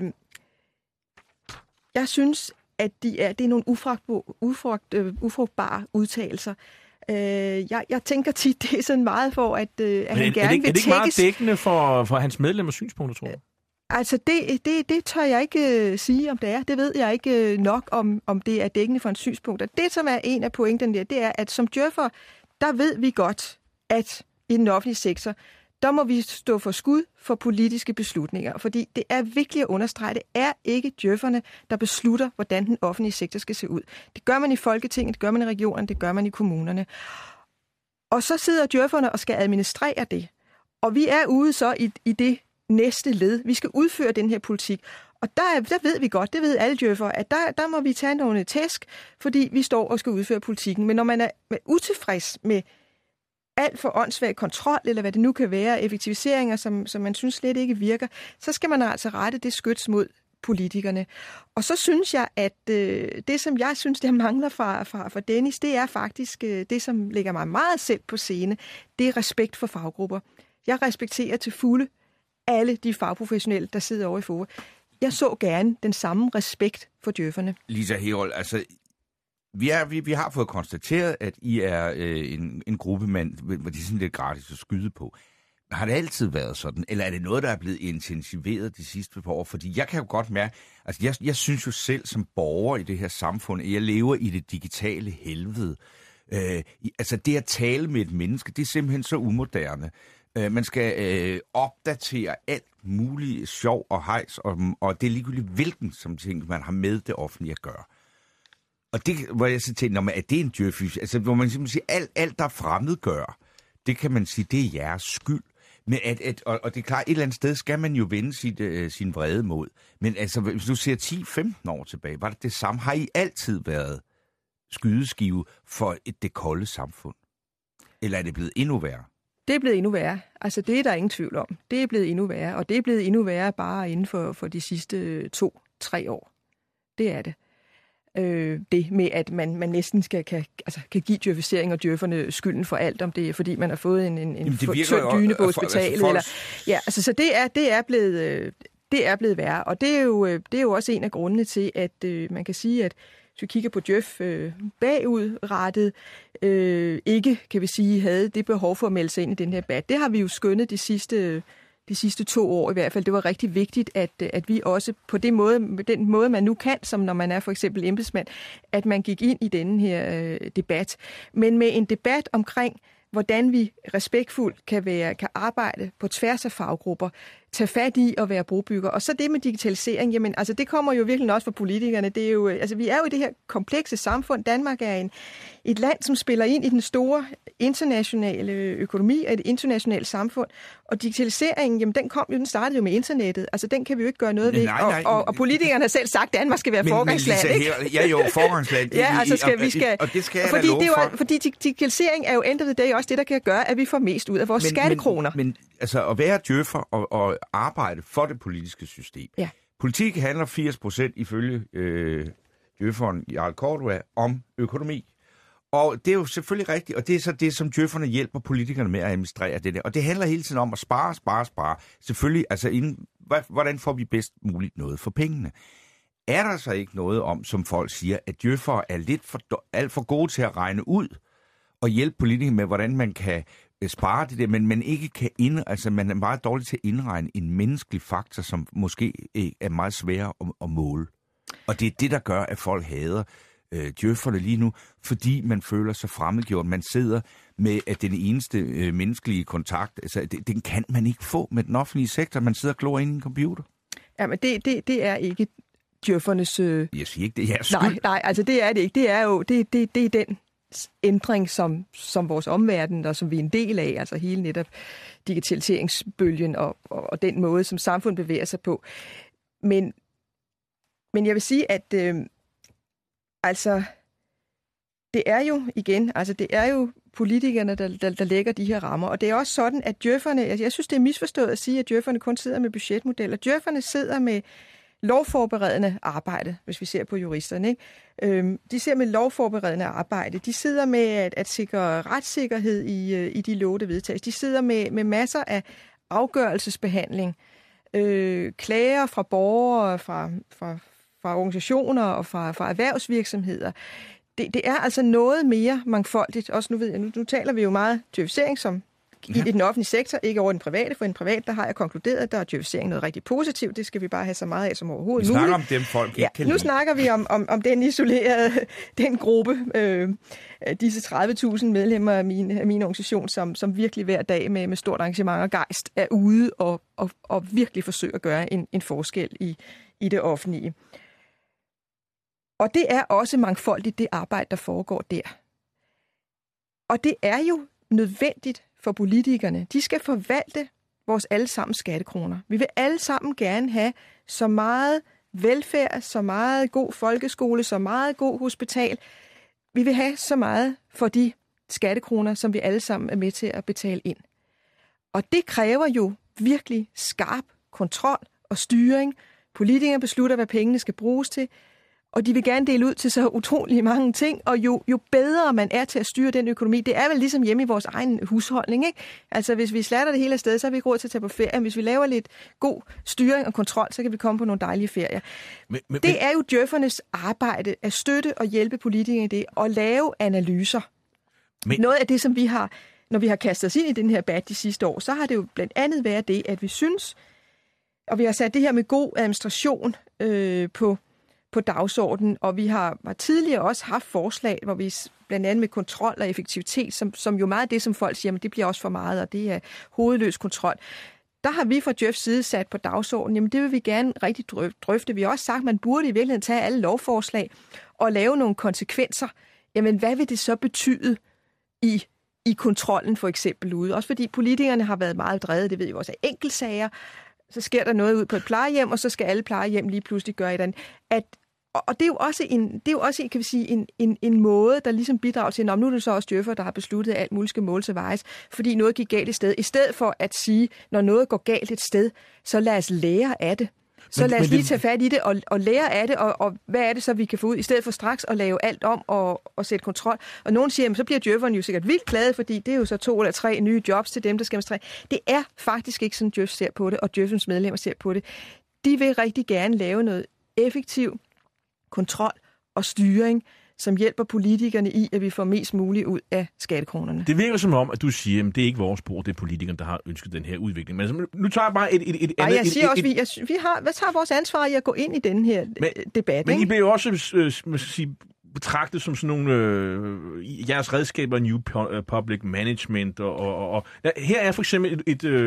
jeg synes, at det er nogle ufrugtbare udtalelser. Jeg tænker tit, det er sådan meget for, at han gerne vil tækkes. Er det ikke meget dækkende for hans medlemmers synspunkter, tror jeg? Altså, det tør jeg ikke sige, om det er. Det ved jeg ikke nok, om det er dækkende for hans synspunkter. Det, som er en af pointerne der, det er, at som djøffer, der ved vi godt, at i den offentlige sektor, der må vi stå for skud for politiske beslutninger. Fordi det er vigtigt at understrege, det er ikke djøfferne, der beslutter, hvordan den offentlige sektor skal se ud. Det gør man i Folketinget, det gør man i regionerne, det gør man i kommunerne. Og så sidder djøfferne og skal administrere det. Og vi er ude så i det næste led. Vi skal udføre den her politik. Og der ved vi godt, det ved alle djøffere, at der må vi tage nogle tæsk, fordi vi står og skal udføre politikken. Men når man er utilfreds med alt for åndssvag kontrol, eller hvad det nu kan være, effektiviseringer, som man synes slet ikke virker, så skal man altså rette det skyts mod politikerne. Og så synes jeg, at det, som jeg synes, der mangler fra Dennis, det er faktisk det, som ligger mig meget selv på scene. Det er respekt for faggrupper. Jeg respekterer til fulde alle de fagprofessionelle, der sidder over i FOA. Jeg så gerne den samme respekt for djøfferne. Lisa Herold, altså vi har fået konstateret, at I er en gruppe mand, hvor de er sådan lidt gratis at skyde på. Har det altid været sådan, eller er det noget, der er blevet intensiveret de sidste par år? Fordi jeg kan jo godt mærke, altså jeg synes jo selv som borger i det her samfund, at jeg lever i det digitale helvede. Altså det at tale med et menneske, det er simpelthen så umoderne. Man skal opdatere alt muligt sjov og hejs, og det er ligegyldigt hvilken som ting, man har med det offentlige at gøre. Og det, hvor jeg så tænkte, er det en djøf? Altså, hvor man simpelthen siger, alt der fremmedgør, det kan man sige, det er jeres skyld. Men og det er klart, et eller andet sted skal man jo vende sin vrede mod. Men altså, hvis du ser 10-15 år tilbage, var det samme? Har I altid været skydeskive for det kolde samfund? Eller er det blevet endnu værre? Det er blevet endnu værre. Altså, det er der ingen tvivl om. Det er blevet endnu værre, og det er blevet endnu værre bare inden for de sidste 2-3 år. Det er det. Det med, at man næsten kan give djøfisering og djøfferne skylden for alt, om det er, fordi man har fået en tynd dyne på hospitalet. Så det er blevet værre. Og det er jo også en af grundene til, at man kan sige, at hvis vi kigger på djøf bagudrettet, ikke, kan vi sige, havde det behov for at melde sig ind i den her debat. Det har vi jo skønnet de sidste 2 år i hvert fald. Det var rigtig vigtigt, at vi også på den måde, man nu kan, som når man er for eksempel embedsmand, at man gik ind i denne her debat. Men med en debat omkring, hvordan vi respektfuldt kan arbejde på tværs af faggrupper, tage fat i at være brobygger. Og så det med digitalisering, jamen, altså det kommer jo virkelig også fra politikerne. Det er jo, altså, vi er jo i det her komplekse samfund. Danmark er et land, som spiller ind i den store internationale økonomi og et internationalt samfund. Og digitaliseringen, jamen den startede jo med internettet. Altså den kan vi jo ikke gøre noget ved. Nej. Og politikerne har selv sagt, at Danmark skal være forgangsland. Ja jo, forgangsland. Ja, altså vi skal, og det skal jeg da love for. Fordi digitalisering er jo end of the day også det, der kan gøre, at vi får mest ud af vores skattekroner. Men altså at være djøffer og arbejde for det politiske system. Ja. Politik handler 80% ifølge djøfferen Jarl Cordua om økonomi. Og det er jo selvfølgelig rigtigt, og det er så det, som djøfferne hjælper politikerne med at administrere det der. Og det handler hele tiden om at spare. Selvfølgelig, altså hvordan får vi bedst muligt noget for pengene? Er der så ikke noget om, som folk siger, at djøffere er alt for gode til at regne ud og hjælpe politikerne med, hvordan man kan spare det der, men man ikke kan man er meget dårlig til at indregne en menneskelig faktor, som måske er meget sværere at måle. Og det er det, der gør, at folk hader djøfferne lige nu, fordi man føler sig fremmedgjort. Man sidder med at den eneste menneskelige kontakt, altså den kan man ikke få med den offentlige sektor. Man sidder og glor ind i en computer. Ja, men det er ikke djøffernes... Jeg siger ikke, det er skyld. Nej, altså det er det ikke. Det er jo det er den ændring, som vores omverden, og som vi er en del af, altså hele netop digitaliseringsbølgen og den måde, som samfundet bevæger sig på. Men jeg vil sige, at det er jo igen, det er jo politikerne, der lægger de her rammer. Og det er også sådan, at djøfferne, jeg synes, det er misforstået at sige, at djøfferne kun sidder med budgetmodeller. Djøfferne sidder med lovforberedende arbejde, hvis vi ser på juristerne. Ikke? De sidder med lovforberedende arbejde. De sidder med at sikre retssikkerhed i de love, der vedtages. De sidder med masser af afgørelsesbehandling, klager fra borgere, fra organisationer og fra erhvervsvirksomheder. Det er altså noget mere mangfoldigt. Også nu taler vi jo meget djøfisering som i den offentlige sektor, ikke over den private. For i den private, der har jeg konkluderet, at der er djøfisering noget rigtig positivt. Det skal vi bare have så meget af som overhovedet muligt. Vi snakker om dem, folk ikke kan lide. Nu snakker vi om den isolerede, den gruppe, disse 30.000 medlemmer af min organisation, som virkelig hver dag med stort engagement og gejst er ude og virkelig forsøger at gøre en forskel i det offentlige. Og det er også mangfoldigt, det arbejde, der foregår der. Og det er jo nødvendigt for politikerne. De skal forvalte vores allesammens skattekroner. Vi vil alle sammen gerne have så meget velfærd, så meget god folkeskole, så meget god hospital. Vi vil have så meget for de skattekroner, som vi alle sammen er med til at betale ind. Og det kræver jo virkelig skarp kontrol og styring. Politikerne beslutter, hvad pengene skal bruges til. Og de vil gerne dele ud til så utrolig mange ting, og jo bedre man er til at styre den økonomi, det er vel ligesom hjemme i vores egen husholdning, ikke? Altså hvis vi slatter det hele afsted, så har vi ikke råd til at tage på ferie. Hvis vi laver lidt god styring og kontrol, så kan vi komme på nogle dejlige ferier. Det er jo djøffernes arbejde at støtte og hjælpe politikerne i det, og lave analyser. Noget af det, som vi har, når vi har kastet os ind i den her debat de sidste år, så har det jo blandt andet været det, at vi synes, og vi har sat det her med god administration på dagsordenen, og vi har tidligere også haft forslag, hvor vi blandt andet med kontrol og effektivitet, som jo meget af det, som folk siger, men det bliver også for meget, og det er hovedløs kontrol. Der har vi fra Djøfs side sat på dagsordenen, jamen det vil vi gerne rigtig drøfte. Vi har også sagt, at man burde i virkeligheden tage alle lovforslag og lave nogle konsekvenser. Jamen hvad vil det så betyde i kontrollen for eksempel ude? Også fordi politikerne har været meget drevet, det ved vi også af enkeltsager. Så sker der noget ud på et plejehjem, og så skal alle plejehjem lige pludselig gøre et andet. Og det er jo også kan vi sige, en måde, der ligesom bidrager til, nu er det så også djøffer, der har besluttet, at alt muligt skal måle til vejes, fordi noget gik galt et sted. I stedet for at sige, når noget går galt et sted, så lad os lære af det. Så lad os lige tage fat i det og lære af det, og hvad er det så, vi kan få ud, i stedet for straks at lave alt om og sætte kontrol. Og nogen siger, så bliver djøfferne jo sikkert vildt glade, fordi det er jo så 2 eller 3 nye jobs til dem, der skal administrere. Det er faktisk ikke sådan, Djøf ser på det, og Djøffens medlemmer ser på det. De vil rigtig gerne lave noget effektiv kontrol og styring, som hjælper politikerne i, at vi får mest muligt ud af skattekronerne. Det virker som om, at du siger, at det er ikke vores spor, det er politikerne, der har ønsket den her udvikling. Men nu tager jeg bare et andet... Nej, jeg siger også, vi tager vores ansvar i at gå ind i den her debat. Men I bliver jo også betragtet som sådan nogle jeres redskaber, New Public Management. Og her er for eksempel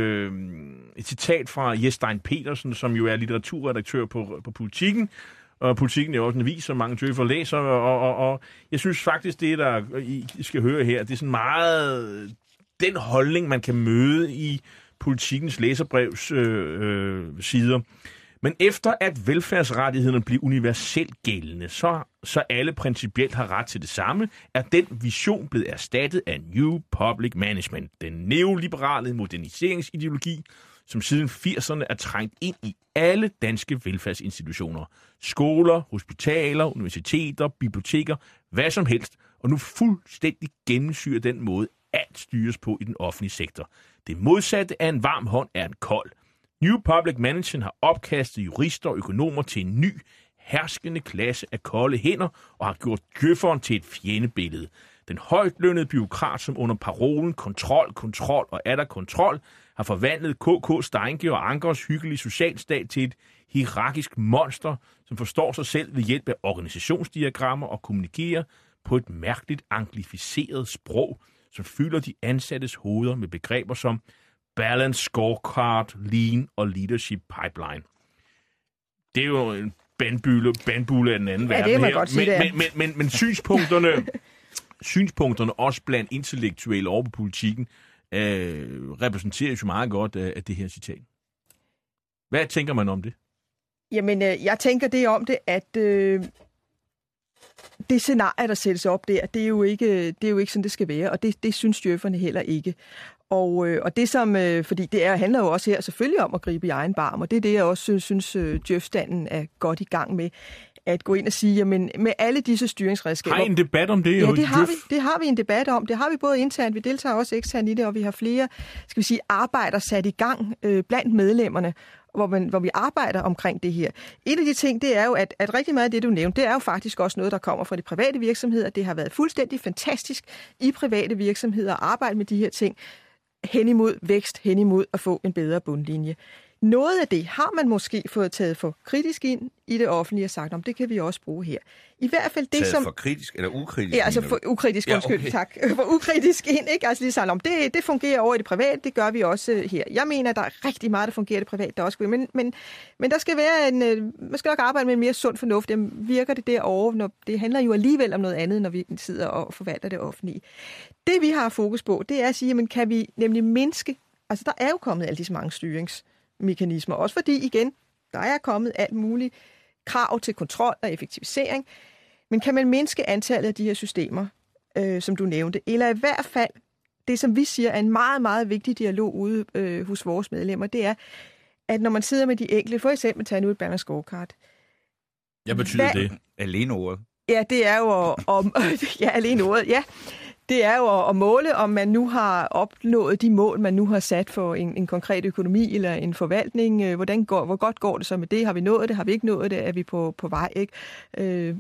et citat fra Jes Stein Petersen, som jo er litteraturredaktør på Politiken. Og Politiken er også en avis, som mange djøffer læser, og jeg synes faktisk, det der I skal høre her, det er sådan meget den holdning, man kan møde i Politikens læserbrevs sider. Men efter at velfærdsrettighederne bliver universelt gældende, så alle principielt har ret til det samme, er den vision blevet erstattet af New Public Management, den neoliberale moderniseringsideologi, som siden 80'erne er trængt ind i alle danske velfærdsinstitutioner. Skoler, hospitaler, universiteter, biblioteker, hvad som helst, og nu fuldstændig gennemsyrer den måde, alt styres på i den offentlige sektor. Det modsatte af en varm hånd er en kold. New Public Management har opkastet jurister og økonomer til en ny, herskende klasse af kolde hænder og har gjort djøfferen til et fjendebillede. Den højtlønnede bureaukrat, som under parolen kontrol og atter kontrol, har forvandlet KK Steinke og Ankers hyggelige socialstat til et hierarkisk monster, som forstår sig selv ved hjælp af organisationsdiagrammer og kommunikerer på et mærkeligt anglificeret sprog, som fylder de ansattes hoveder med begreber som balance scorecard, lean og leadership pipeline. Det er jo en bandbulle af den anden verden det her. Godt sige, men synspunkterne også blandt intellektuelle over på Politiken repræsenteres jo meget godt af det her citat. Hvad tænker man om det? Jamen, jeg tænker det om det, at det scenarie, der sættes op der, det er jo ikke sådan, det skal være, og det synes djøfferne heller ikke. Og det som, fordi det handler jo også her selvfølgelig om at gribe i egen barm, og det er det, jeg også synes djøfstanden er godt i gang med, at gå ind og sige, jamen med alle disse styringsredskaber... Har I en debat om det? Ja, det har vi en debat om. Det har vi både internt, vi deltager også eksternt i det, og vi har flere, skal vi sige, arbejder sat i gang blandt medlemmerne, hvor vi arbejder omkring det her. En af de ting, det er jo, at rigtig meget af det, du nævnte, det er jo faktisk også noget, der kommer fra de private virksomheder. Det har været fuldstændig fantastisk i private virksomheder at arbejde med de her ting hen imod vækst, hen imod at få en bedre bundlinje. Noget af det har man måske fået taget for kritisk ind i det offentlige og sagt, om det kan vi også bruge her. I hvert fald det, taget for kritisk eller ukritisk? Ja, altså for ukritisk, undskyld, okay. Tak. For ukritisk ind, ikke? Altså lige sådan, om det fungerer over i det private, det gør vi også her. Jeg mener, at der er rigtig meget, der fungerer i det private, der også skal, men der skal være man skal nok arbejde med en mere sund fornuft. Jamen, virker det derovre, når det handler jo alligevel om noget andet, når vi sidder og forvalter det offentlige. Det vi har fokus på, det er at sige, jamen, kan vi nemlig mindske, altså der er jo kommet alle disse mange styringsmekanismer, også fordi igen, der er kommet alt muligt krav til kontrol og effektivisering, men kan man mindske antallet af de her systemer, som du nævnte, eller i hvert fald det, som vi siger er en meget, meget vigtig dialog ude hos vores medlemmer, det er, at når man sidder med de enkelte, for eksempel tage nu et balance scorecard. Hvad betyder det? Alene ordet. Ja, det er jo alene ordet, ja. Det er jo at måle, om man nu har opnået de mål, man nu har sat for en konkret økonomi eller en forvaltning. Hvor godt går det så med det? Har vi nået det? Har vi ikke nået det? Er vi på vej? Ikke?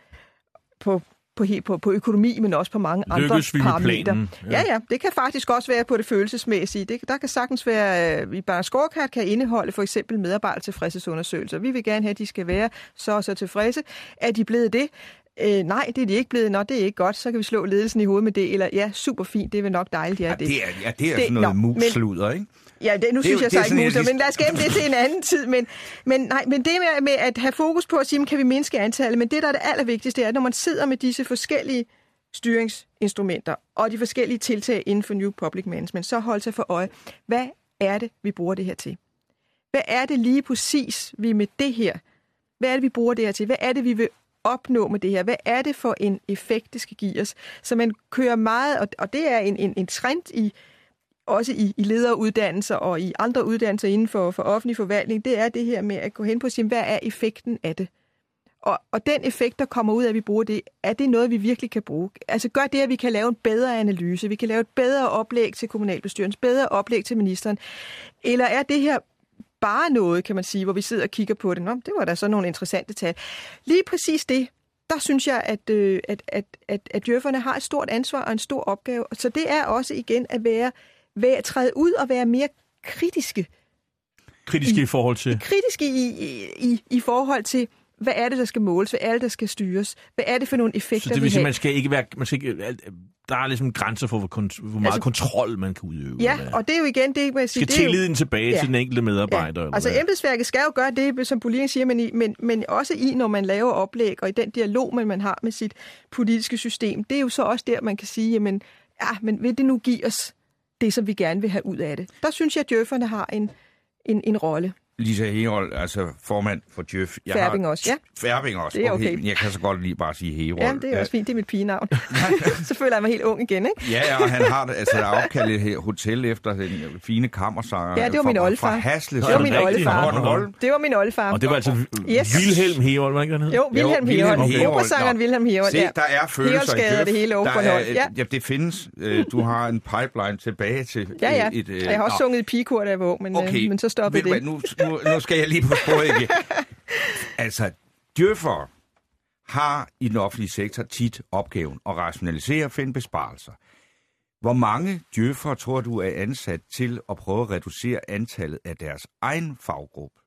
På økonomi, men også på mange andre parametre. Ja, det kan faktisk også være på det følelsesmæssige. Der kan sagtens være, i Balance Scorecard kan indeholde for eksempel medarbejdertilfredshedsundersøgelser. Vi vil gerne have, at de skal være så tilfredse. Er de blevet det? Nej, det er de ikke blevet. Nå, det er ikke godt. Så kan vi slå ledelsen i hovedet med det. Eller ja, super fint. Det er vel nok dejligt, det er det. Det er sådan noget mus-sludder, ikke? Ja, nu synes jeg så ikke muser, men lad os gemme det til en anden tid. Men det med at have fokus på at sige, kan vi mindske antallet, men det, der er det allervigtigste, er, at når man sidder med disse forskellige styringsinstrumenter og de forskellige tiltag inden for New Public Management, så hold sig for øje, hvad er det, vi bruger det her til? Hvad er det lige præcis, vi med det her? Hvad er det, vi bruger det her til? Hvad er det, vi vil opnå med det her? Hvad er det for en effekt, det skal give os? Så man kører meget, og det er en trend også i lederuddannelser og i andre uddannelser inden for offentlig forvaltning, det er det her med at gå hen på at sige, hvad er effekten af det? Og den effekt, der kommer ud af, at vi bruger det, er det noget, vi virkelig kan bruge? Altså gør det, at vi kan lave en bedre analyse, vi kan lave et bedre oplæg til kommunalbestyrelsen, bedre oplæg til ministeren, eller er det her bare noget, kan man sige, hvor vi sidder og kigger på det? Nå, det var da så nogle interessante tal. Lige præcis det, der synes jeg, at djøfferne har et stort ansvar og en stor opgave. Så det er også igen at træde ud og være mere kritiske. Kritiske i forhold til? Kritiske i forhold til, hvad er det, der skal måles? Hvad er det, der skal styres? Hvad er det for nogle effekter, så det vil sige, man skal ikke der er ligesom grænser for, hvor meget kontrol man kan udøve. Ja, og det er jo igen det, jeg siger. Skal tilliden tilbage til den enkelte medarbejder? Ja. Altså embedsværket skal jo gøre det, som politikeren siger, men også når man laver oplæg, og i den dialog, man har med sit politiske system, det er jo så også der, man kan sige, men vil det nu give os det, som vi gerne vil have ud af det? Der synes jeg, at djøfferne har en rolle. Lisa Herold, altså formand for Djøf. Færbing også, ja. Færbing også, det er okay. Jeg kan så godt lige bare sige Herold. Ja, det er også fint. Det er mit pigenavn. Så føler jeg mig helt ung igen, ikke? Ja, og han har der er opkaldt et hotel efter den fine kammersanger. Ja, det var min oldefar. Fra Hasle. Det var min oldefar. Det var min oldefar. Og det var altså Wilhelm Herold, var ikke den hed? Jo, Wilhelm Herold. Operasangeren Wilhelm Herold. Se, der er følelser i Djøf. Det hele over på hold. Ja, det findes. Du har en pipeline tilbage til ja. Jeg har også sunget i pigekor, da jeg var ung, men så stoppede det. Nu skal jeg lige på sporet igen. Altså, djøffere har i den offentlige sektor tit opgaven at rationalisere og finde besparelser. Hvor mange djøffere tror du er ansat til at prøve at reducere antallet af deres egen faggruppe?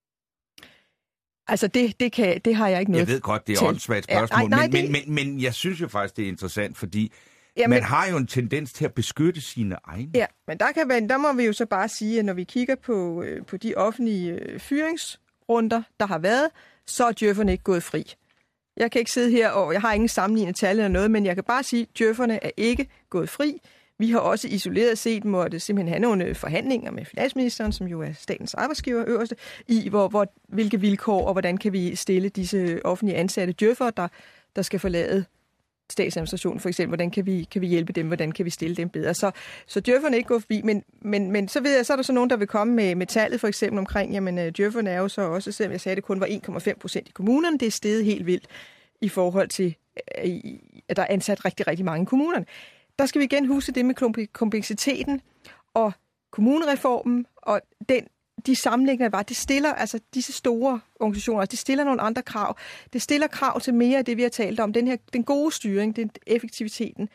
Altså, det har jeg ikke noget. Jeg ved godt, det er et åndssvagt spørgsmål, men jeg synes jo faktisk, det er interessant, fordi man har jo en tendens til at beskytte sine egne. Ja, men der må vi jo så bare sige, at når vi kigger på de offentlige fyringsrunder, der har været, så er djøfferne ikke gået fri. Jeg kan ikke sidde her, og jeg har ingen sammenlignende tal eller noget, men jeg kan bare sige, at djøfferne er ikke gået fri. Vi har også isoleret set måtte simpelthen have nogle forhandlinger med finansministeren, som jo er statens arbejdsgiver øverste, i hvilke vilkår og hvordan kan vi stille disse offentlige ansatte djøffere, der skal forlade statsadministrationen for eksempel, hvordan kan vi hjælpe dem, hvordan kan vi stille dem bedre. Så djøfferne ikke går forbi, men så ved jeg, så er der så nogen, der vil komme med tallet for eksempel omkring, jamen djøfferne er jo så også, selvom jeg sagde, at det kun var 1,5% i kommunerne, det er steget helt vildt i forhold til, at der er ansat rigtig, rigtig mange i kommunerne. Der skal vi igen huske det med kompleksiteten og kommunereformen og de sammenlægninger, der var, det stiller altså disse store organisationer, det stiller nogle andre krav. Det stiller krav til mere af det, vi har talt om, den gode styring, den effektiviteten.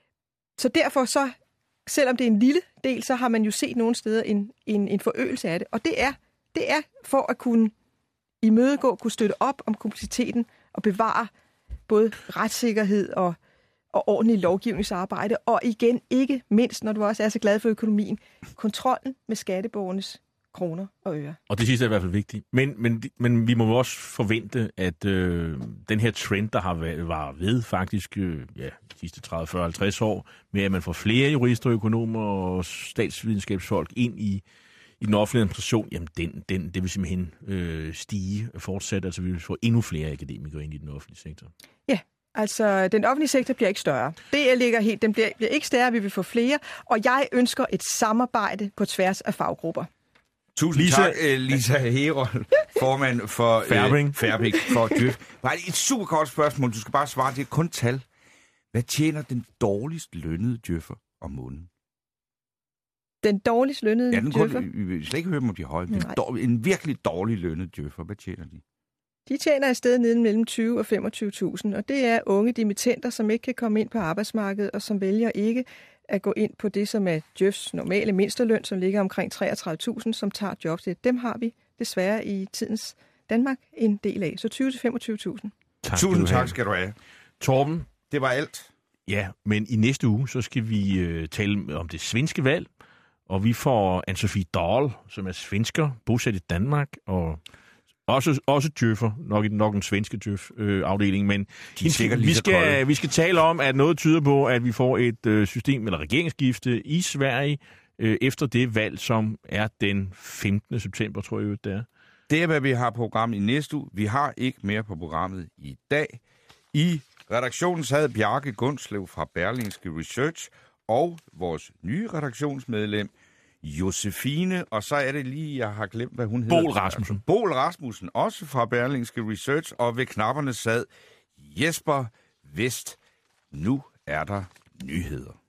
Så derfor så, selvom det er en lille del, så har man jo set nogle steder en forøgelse af det. Og det er for at kunne kunne støtte op om kompleksiteten og bevare både retssikkerhed og ordentlig lovgivningsarbejde. Og igen, ikke mindst, når du også er så glad for økonomien, kontrollen med skatteborgernes kroner og øre. Og det sidste er i hvert fald vigtigt. Men vi må jo også forvente, at den her trend, der har været ved faktisk de sidste 30, 40, 50 år, med at man får flere jurister, økonomer og statsvidenskabsfolk ind i den offentlige administration, jamen det vil simpelthen stige fortsat. Altså vi vil få endnu flere akademikere ind i den offentlige sektor. Ja. Altså, den offentlige sektor bliver ikke større. Det ligger helt. Den bliver ikke større, vi vil få flere. Og jeg ønsker et samarbejde på tværs af faggrupper. Tusind tak, Lisa Herold, formand for Færbing for Djøf. Bare et super kort spørgsmål. Du skal bare svare, det er kun tal. Hvad tjener den dårligst lønnede djøffer om måneden? Den dårligst lønnede djøffer? Vi vil slet ikke høre dem om de høje. En virkelig dårlig lønnet djøffer. Hvad tjener de? De tjener et sted nede mellem 20 og 25.000, og det er unge dimittenter, som ikke kan komme ind på arbejdsmarkedet, og som vælger ikke at gå ind på det, som er Djøfs normale mindsteløn, som ligger omkring 33.000, som tager jobs. Dem har vi desværre i tidens Danmark en del af, så 20 til 25.000. Tusind tak skal du have. Torben, Det var alt. ja, men i næste uge, så skal vi tale om det svenske valg, og vi får Ann-Sofie Dahl, som er svensker, bosat i Danmark, og også djøffer, nok en svenske djøf-afdeling, men vi skal tale om, at noget tyder på, at vi får et system eller regeringsskifte i Sverige efter det valg, som er den 15. september, tror jeg, det er. Det er, hvad vi har på programmet i næste uge. Vi har ikke mere på programmet i dag. I redaktionen sad Bjarke Gundslev fra Berlingske Research og vores nye redaktionsmedlem, Josefine, og så er det lige, jeg har glemt, hvad hun hedder. Bol Rasmussen. Bol Rasmussen, også fra Berlingske Research, og ved knapperne sad Jesper Vest. Nu er der nyheder.